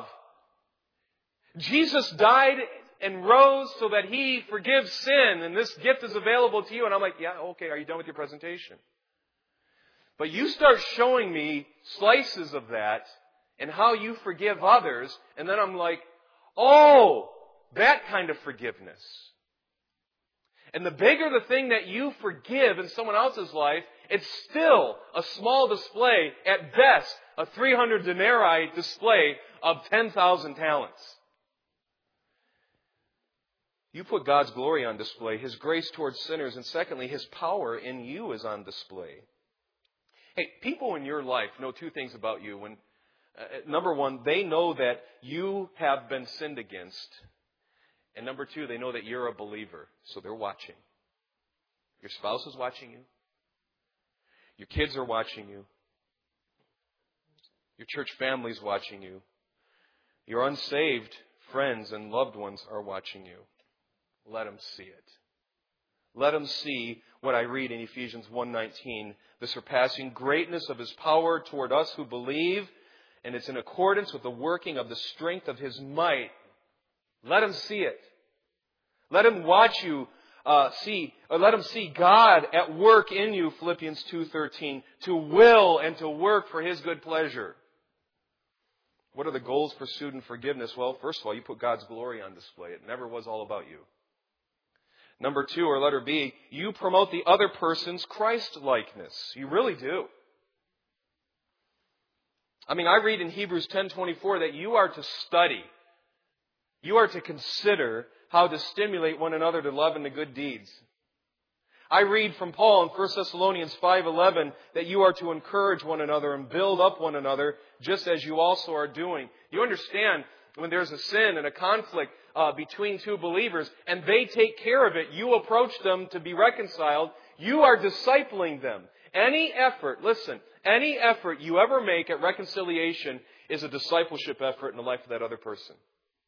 Jesus died and rose so that He forgives sin, and this gift is available to you. And I'm like, yeah, okay, are you done with your presentation? But you start showing me slices of that and how you forgive others, and then I'm like, oh, that kind of forgiveness. And the bigger the thing that you forgive in someone else's life, it's still a small display, at best, a 300 denarii display of 10,000 talents. You put God's glory on display, His grace towards sinners, and secondly, His power in you is on display. Hey, people in your life know two things about you. Number one, they know that you have been sinned against. And number two, they know that you're a believer, so they're watching. Your spouse is watching you. Your kids are watching you. Your church family is watching you. Your unsaved friends and loved ones are watching you. Let them see it. Let them see what I read in Ephesians 1:19, the surpassing greatness of His power toward us who believe, and it's in accordance with the working of the strength of His might. Let them see it. Let them watch you let them see God at work in you, Philippians 2:13, to will and to work for His good pleasure. What are the goals pursued in forgiveness? Well, first of all, you put God's glory on display. It never was all about you. Number two, or letter B, you promote the other person's Christ-likeness. You really do. I read in Hebrews 10:24 that you are to study. You are to consider how to stimulate one another to love and to good deeds. I read from Paul in 1 Thessalonians 5:11 that you are to encourage one another and build up one another just as you also are doing. You understand, when there's a sin and a conflict between two believers and they take care of it, you approach them to be reconciled, you are discipling them. Any effort you ever make at reconciliation is a discipleship effort in the life of that other person.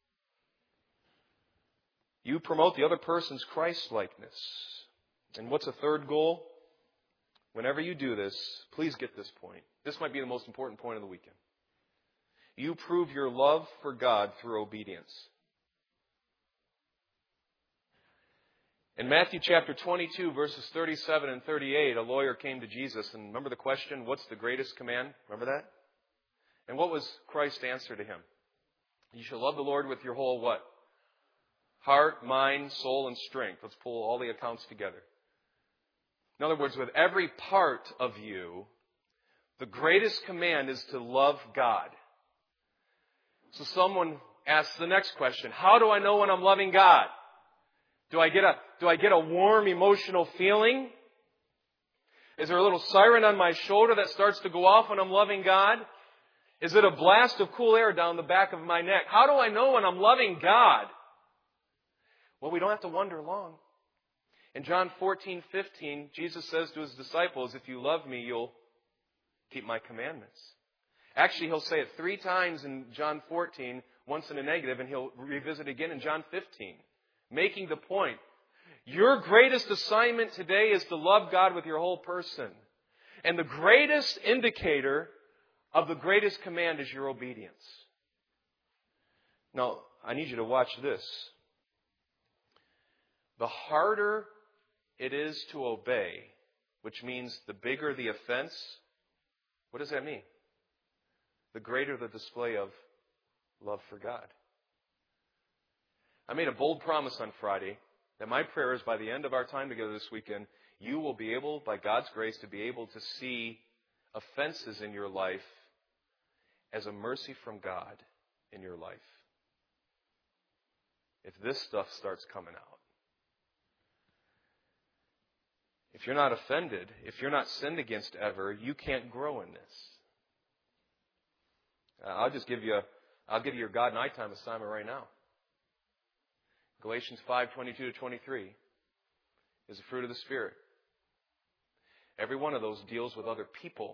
You promote the other person's Christ-likeness. And what's a third goal? Whenever you do this, please get this point. This might be the most important point of the weekend. You prove your love for God through obedience. In Matthew chapter 22, verses 37 and 38, a lawyer came to Jesus. And remember the question, what's the greatest command? Remember that? And what was Christ's answer to him? You shall love the Lord with your whole what? Heart, mind, soul, and strength. Let's pull all the accounts together. In other words, with every part of you, the greatest command is to love God. So someone asks the next question, how do I know when I'm loving God? Do I get a warm emotional feeling? Is there a little siren on my shoulder that starts to go off when I'm loving God? Is it a blast of cool air down the back of my neck? How do I know when I'm loving God? Well, we don't have to wonder long. In John 14:15, Jesus says to His disciples, if you love me, you'll keep my commandments. Actually, He'll say it 3 times in John 14, once in a negative, and He'll revisit again in John 15, making the point, your greatest assignment today is to love God with your whole person. And the greatest indicator of the greatest command is your obedience. Now, I need you to watch this. The harder it is to obey, which means the bigger the offense, what does that mean? The greater the display of love for God. I made a bold promise on Friday that my prayer is by the end of our time together this weekend, you will be able, by God's grace, to be able to see offenses in your life as a mercy from God in your life. If this stuff starts coming out. If you're not offended, if you're not sinned against ever, you can't grow in this. I'll give you your God nighttime assignment right now. Galatians 5:22-23 is the fruit of the Spirit. Every one of those deals with other people.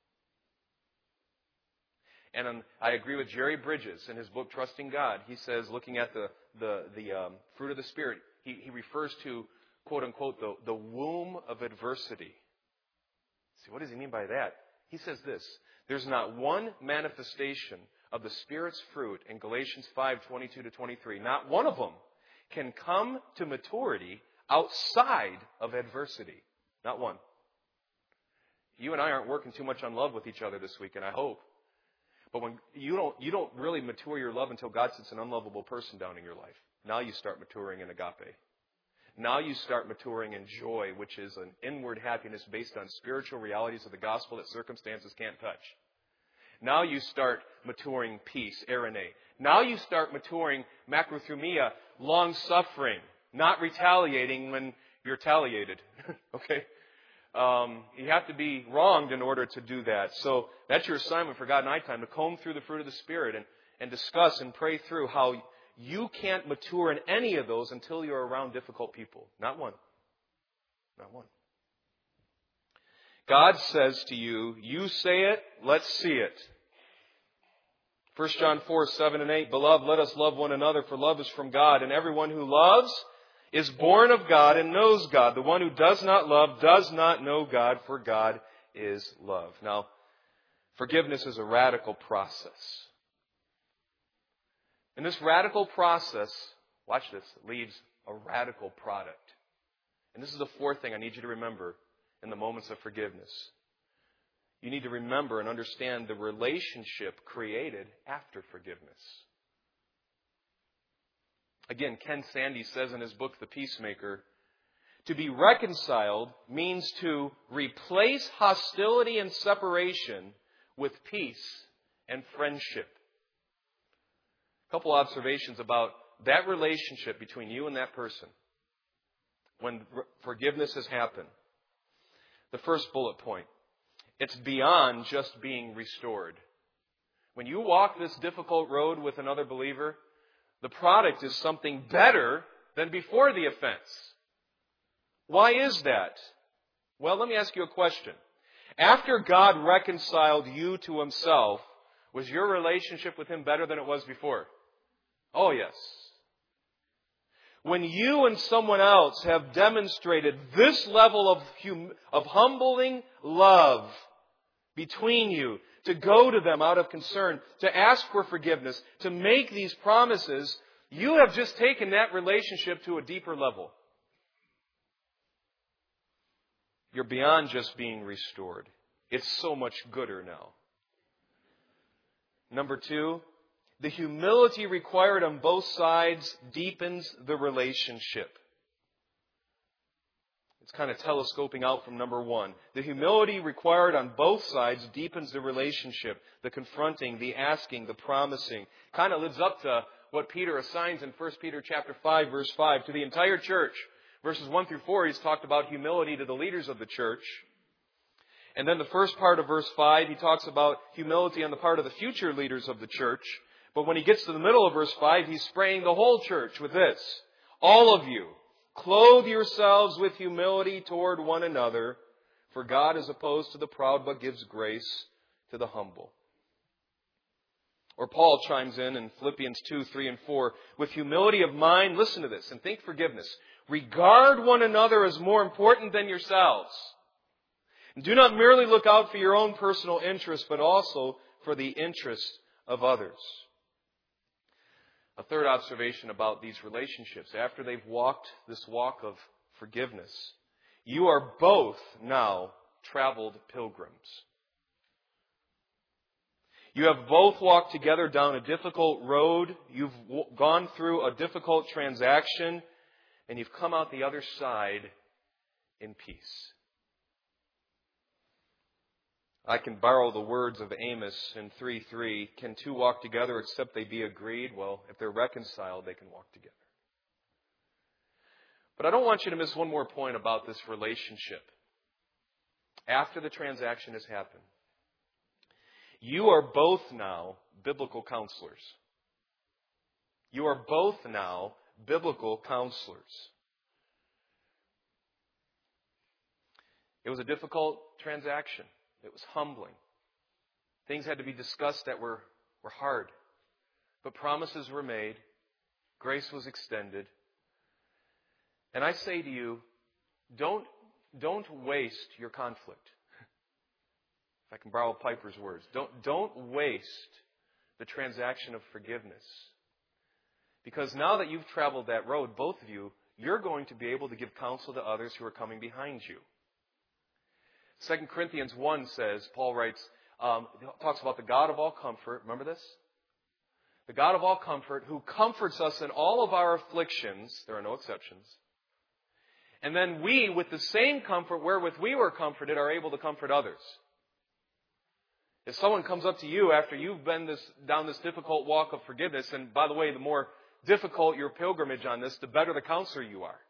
And I agree with Jerry Bridges in his book, Trusting God. He says, looking at the fruit of the Spirit, he refers to, quote unquote, the womb of adversity. See, what does he mean by that? He says this: there's not one manifestation of the Spirit's fruit in Galatians 5:22-23. Not one of them can come to maturity outside of adversity. Not one. You and I aren't working too much on love with each other this weekend, I hope. But when you don't really mature your love until God sets an unlovable person down in your life. Now you start maturing in agape. Now you start maturing in joy, which is an inward happiness based on spiritual realities of the gospel that circumstances can't touch. Now you start maturing peace, eirene. Now you start maturing macrothumia, long-suffering, not retaliating when you're retaliated. Okay? You have to be wronged in order to do that. So that's your assignment for God Nighttime, to comb through the fruit of the Spirit and discuss and pray through how you can't mature in any of those until you're around difficult people. Not one. Not one. God says to you, you say it, let's see it. 1 John 4:7-8, Beloved, let us love one another, for love is from God, and everyone who loves is born of God and knows God. The one who does not love does not know God, for God is love. Now, forgiveness is a radical process. And this radical process, watch this, leaves a radical product. And this is the fourth thing I need you to remember in the moments of forgiveness. You need to remember and understand the relationship created after forgiveness. Again, Ken Sande says in his book, The Peacemaker, to be reconciled means to replace hostility and separation with peace and friendship. A couple observations about that relationship between you and that person when forgiveness has happened. The first bullet point, it's beyond just being restored. When you walk this difficult road with another believer, the product is something better than before the offense. Why is that? Well, let me ask you a question. After God reconciled you to Himself, was your relationship with Him better than it was before? Oh, yes. When you and someone else have demonstrated this level of humbling love between you, to go to them out of concern, to ask for forgiveness, to make these promises, you have just taken that relationship to a deeper level. You're beyond just being restored. It's so much gooder now. Number two, the humility required on both sides deepens the relationship. It's kind of telescoping out from number one. The humility required on both sides deepens the relationship. The confronting, the asking, the promising. Kind of lives up to what Peter assigns in 1 Peter chapter 5, verse 5 to the entire church. Verses 1 through 4, he's talked about humility to the leaders of the church. And then the first part of verse 5, he talks about humility on the part of the future leaders of the church. But when he gets to the middle of verse 5, he's spraying the whole church with this. All of you, clothe yourselves with humility toward one another, for God is opposed to the proud but gives grace to the humble. Or Paul chimes in Philippians 2, 3, and 4, with humility of mind, listen to this, and think forgiveness. Regard one another as more important than yourselves. And do not merely look out for your own personal interests, but also for the interests of others. A third observation about these relationships, after they've walked this walk of forgiveness, you are both now traveled pilgrims. You have both walked together down a difficult road. You've gone through a difficult transaction, and you've come out the other side in peace. I can borrow the words of Amos in 3:3. Can two walk together except they be agreed? Well, if they're reconciled, they can walk together. But I don't want you to miss one more point about this relationship. After the transaction has happened, you are both now biblical counselors. You are both now biblical counselors. It was a difficult transaction. It was humbling. Things had to be discussed that were hard. But promises were made. Grace was extended. And I say to you, don't waste your conflict. If I can borrow Piper's words, don't waste the transaction of forgiveness. Because now that you've traveled that road, both of you, you're going to be able to give counsel to others who are coming behind you. 2 Corinthians 1 says, Paul writes, talks about the God of all comfort. Remember this? The God of all comfort who comforts us in all of our afflictions. There are no exceptions. And then we, with the same comfort wherewith we were comforted, are able to comfort others. If someone comes up to you after you've been down this difficult walk of forgiveness, and by the way, the more difficult your pilgrimage on this, the better the counselor you are.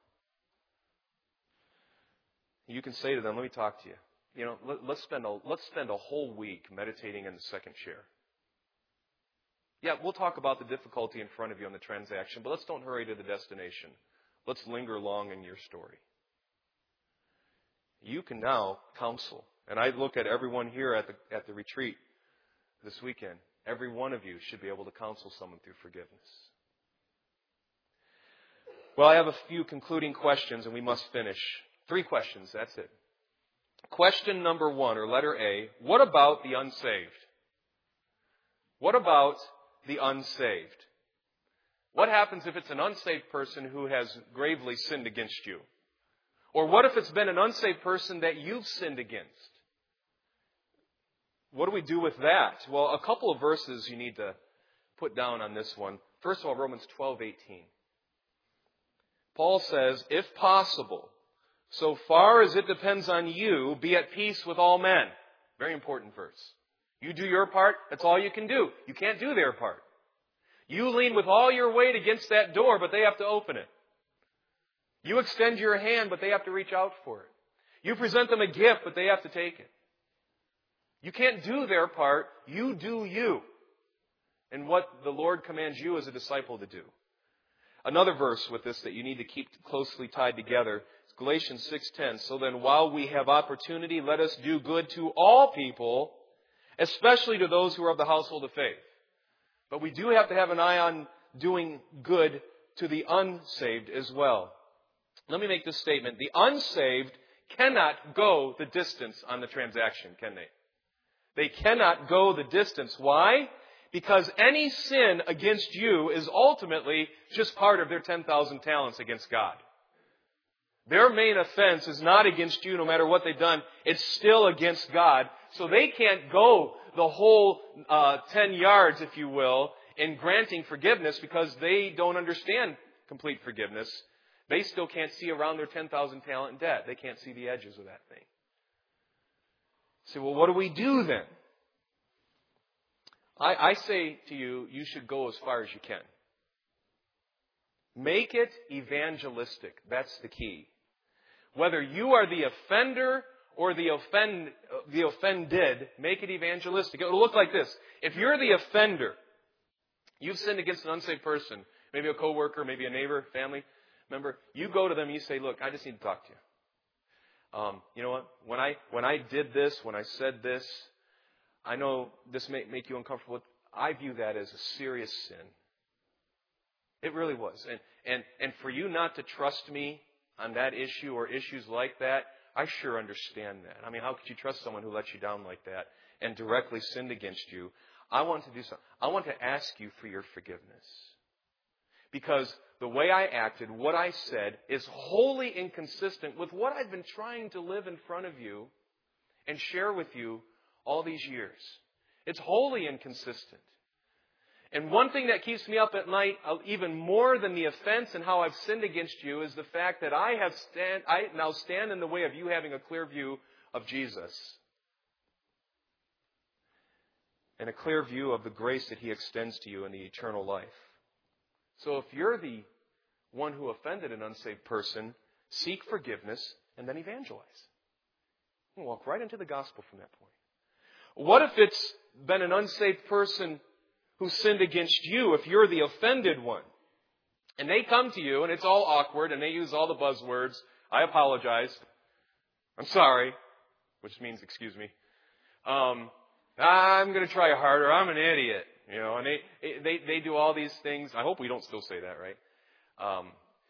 You can say to them, let me talk to you. You know, let's spend a whole week meditating in the second chair. Yeah, we'll talk about the difficulty in front of you on the transaction, but let's don't hurry to the destination. Let's linger long in your story. You can now counsel. And I look at everyone here at the retreat this weekend. Every one of you should be able to counsel someone through forgiveness. Well, I have a few concluding questions, and we must finish. 3 questions, that's it. Question number 1, or letter A, what about the unsaved? What about the unsaved? What happens if it's an unsaved person who has gravely sinned against you? Or what if it's been an unsaved person that you've sinned against? What do we do with that? Well, a couple of verses you need to put down on this one. First of all, Romans 12:18. Paul says, if possible, so far as it depends on you, be at peace with all men. Very important verse. You do your part, that's all you can do. You can't do their part. You lean with all your weight against that door, but they have to open it. You extend your hand, but they have to reach out for it. You present them a gift, but they have to take it. You can't do their part. You do you. And what the Lord commands you as a disciple to do. Another verse with this that you need to keep closely tied together is Galatians 6:10. So then while we have opportunity, let us do good to all people, especially to those who are of the household of faith. But we do have to have an eye on doing good to the unsaved as well. Let me make this statement. The unsaved cannot go the distance on the transaction, can they? They cannot go the distance. Why? Because any sin against you is ultimately just part of their 10,000 talents against God. Their main offense is not against you no matter what they've done. It's still against God. So they can't go the whole 10 yards, if you will, in granting forgiveness because they don't understand complete forgiveness. They still can't see around their 10,000 talent debt. They can't see the edges of that thing. So, well, what do we do then? I say to you, you should go as far as you can. Make it evangelistic. That's the key. Whether you are the offender or the offended, make it evangelistic. It will look like this. If you're the offender, you've sinned against an unsaved person, maybe a coworker, maybe a neighbor, family member, you go to them and you say, look, I just need to talk to you. You know what? When I did this, when I said this, I know this may make you uncomfortable. I view that as a serious sin. It really was. And for you not to trust me on that issue or issues like that, I sure understand that. I mean, how could you trust someone who lets you down like that and directly sinned against you? I want to do something. I want to ask you for your forgiveness. Because the way I acted, what I said, is wholly inconsistent with what I've been trying to live in front of you and share with you all these years. It's wholly inconsistent. And one thing that keeps me up at night, even more than the offense and how I've sinned against you, is the fact that I now stand in the way of you having a clear view of Jesus. and a clear view of the grace that He extends to you in the eternal life. So if you're the one who offended an unsaved person, seek forgiveness and then evangelize. And walk right into the gospel from that point. What if it's been an unsaved person who sinned against you, if you're the offended one? And they come to you, and it's all awkward, and they use all the buzzwords. I apologize. I'm sorry, which means excuse me. I'm going to try harder. I'm an idiot. And they do all these things. I hope we don't still say that, right?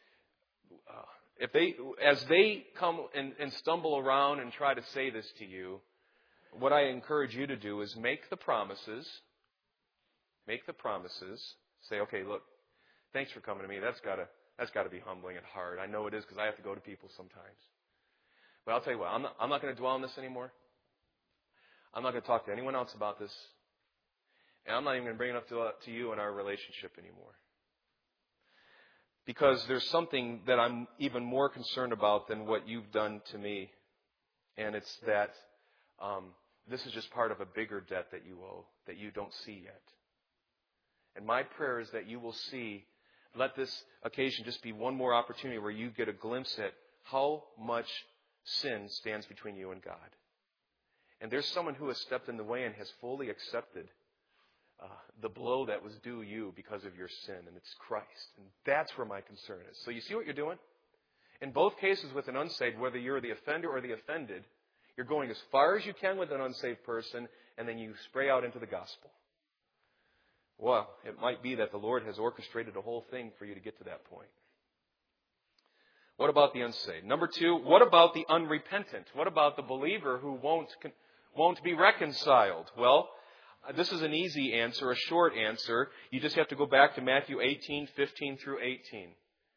As they come and stumble around and try to say this to you, what I encourage you to do is make the promises. Make the promises. Say, okay, look, thanks for coming to me. That's got to be humbling and hard. I know it is because I have to go to people sometimes. But I'll tell you what, I'm not going to dwell on this anymore. I'm not going to talk to anyone else about this. And I'm not even going to bring it up to you in our relationship anymore. Because there's something that I'm even more concerned about than what you've done to me. And it's that this is just part of a bigger debt that you owe, that you don't see yet. And my prayer is that you will see, let this occasion just be one more opportunity where you get a glimpse at how much sin stands between you and God. And there's someone who has stepped in the way and has fully accepted the blow that was due you because of your sin, and it's Christ. And that's where my concern is. So you see what you're doing? In both cases with an unsaved, whether you're the offender or the offended, you're going as far as you can with an unsaved person, and then you spray out into the gospel. Well, it might be that the Lord has orchestrated a whole thing for you to get to that point. What about the unsaved? Number 2, what about the unrepentant? What about the believer who won't be reconciled? Well, this is an easy answer, a short answer. You just have to go back to Matthew 18:15 through 18.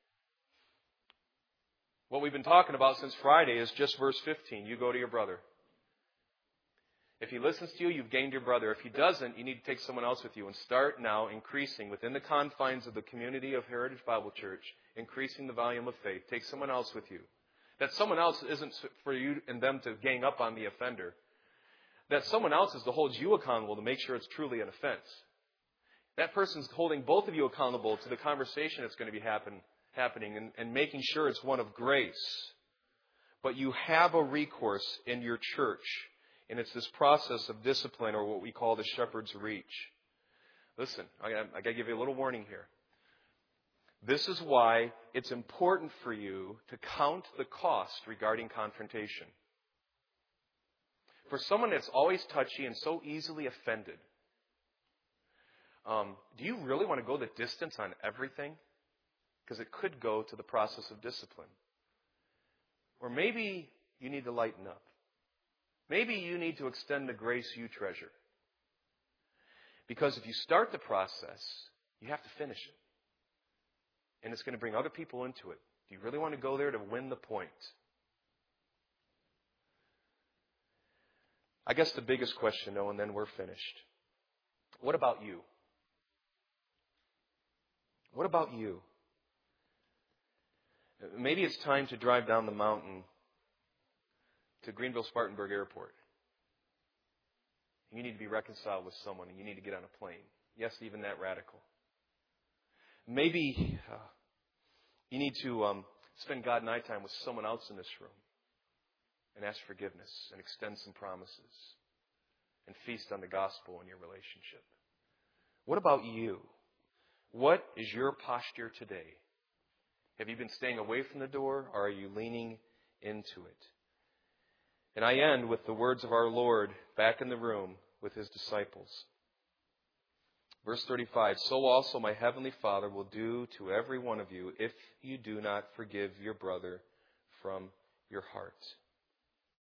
What we've been talking about since Friday is just verse 15. You go to your brother. If he listens to you, you've gained your brother. If he doesn't, you need to take someone else with you and start now increasing within the confines of the community of Heritage Bible Church, increasing the volume of faith. Take someone else with you. That someone else isn't for you and them to gang up on the offender. That someone else is to hold you accountable to make sure it's truly an offense. That person's holding both of you accountable to the conversation that's going to be happening and making sure it's one of grace. But you have a recourse in your church, and it's this process of discipline, or what we call the shepherd's reach. Listen, I got to give you a little warning here. This is why it's important for you to count the cost regarding confrontation. For someone that's always touchy and so easily offended, do you really want to go the distance on everything? Because it could go to the process of discipline. Or maybe you need to lighten up. Maybe you need to extend the grace you treasure. Because if you start the process, you have to finish it. And it's going to bring other people into it. Do you really want to go there to win the point? I guess the biggest question, though, and then we're finished. What about you? What about you? Maybe it's time to drive down the mountain to Greenville-Spartanburg Airport. You need to be reconciled with someone, and you need to get on a plane. Yes, even that radical. Maybe you need to spend God night time with someone else in this room and ask forgiveness and extend some promises and feast on the gospel in your relationship. What about you? What is your posture today? Have you been staying away from the door, or are you leaning into it? And I end with the words of our Lord back in the room with His disciples. Verse 35, so also my heavenly Father will do to every one of you if you do not forgive your brother from your heart.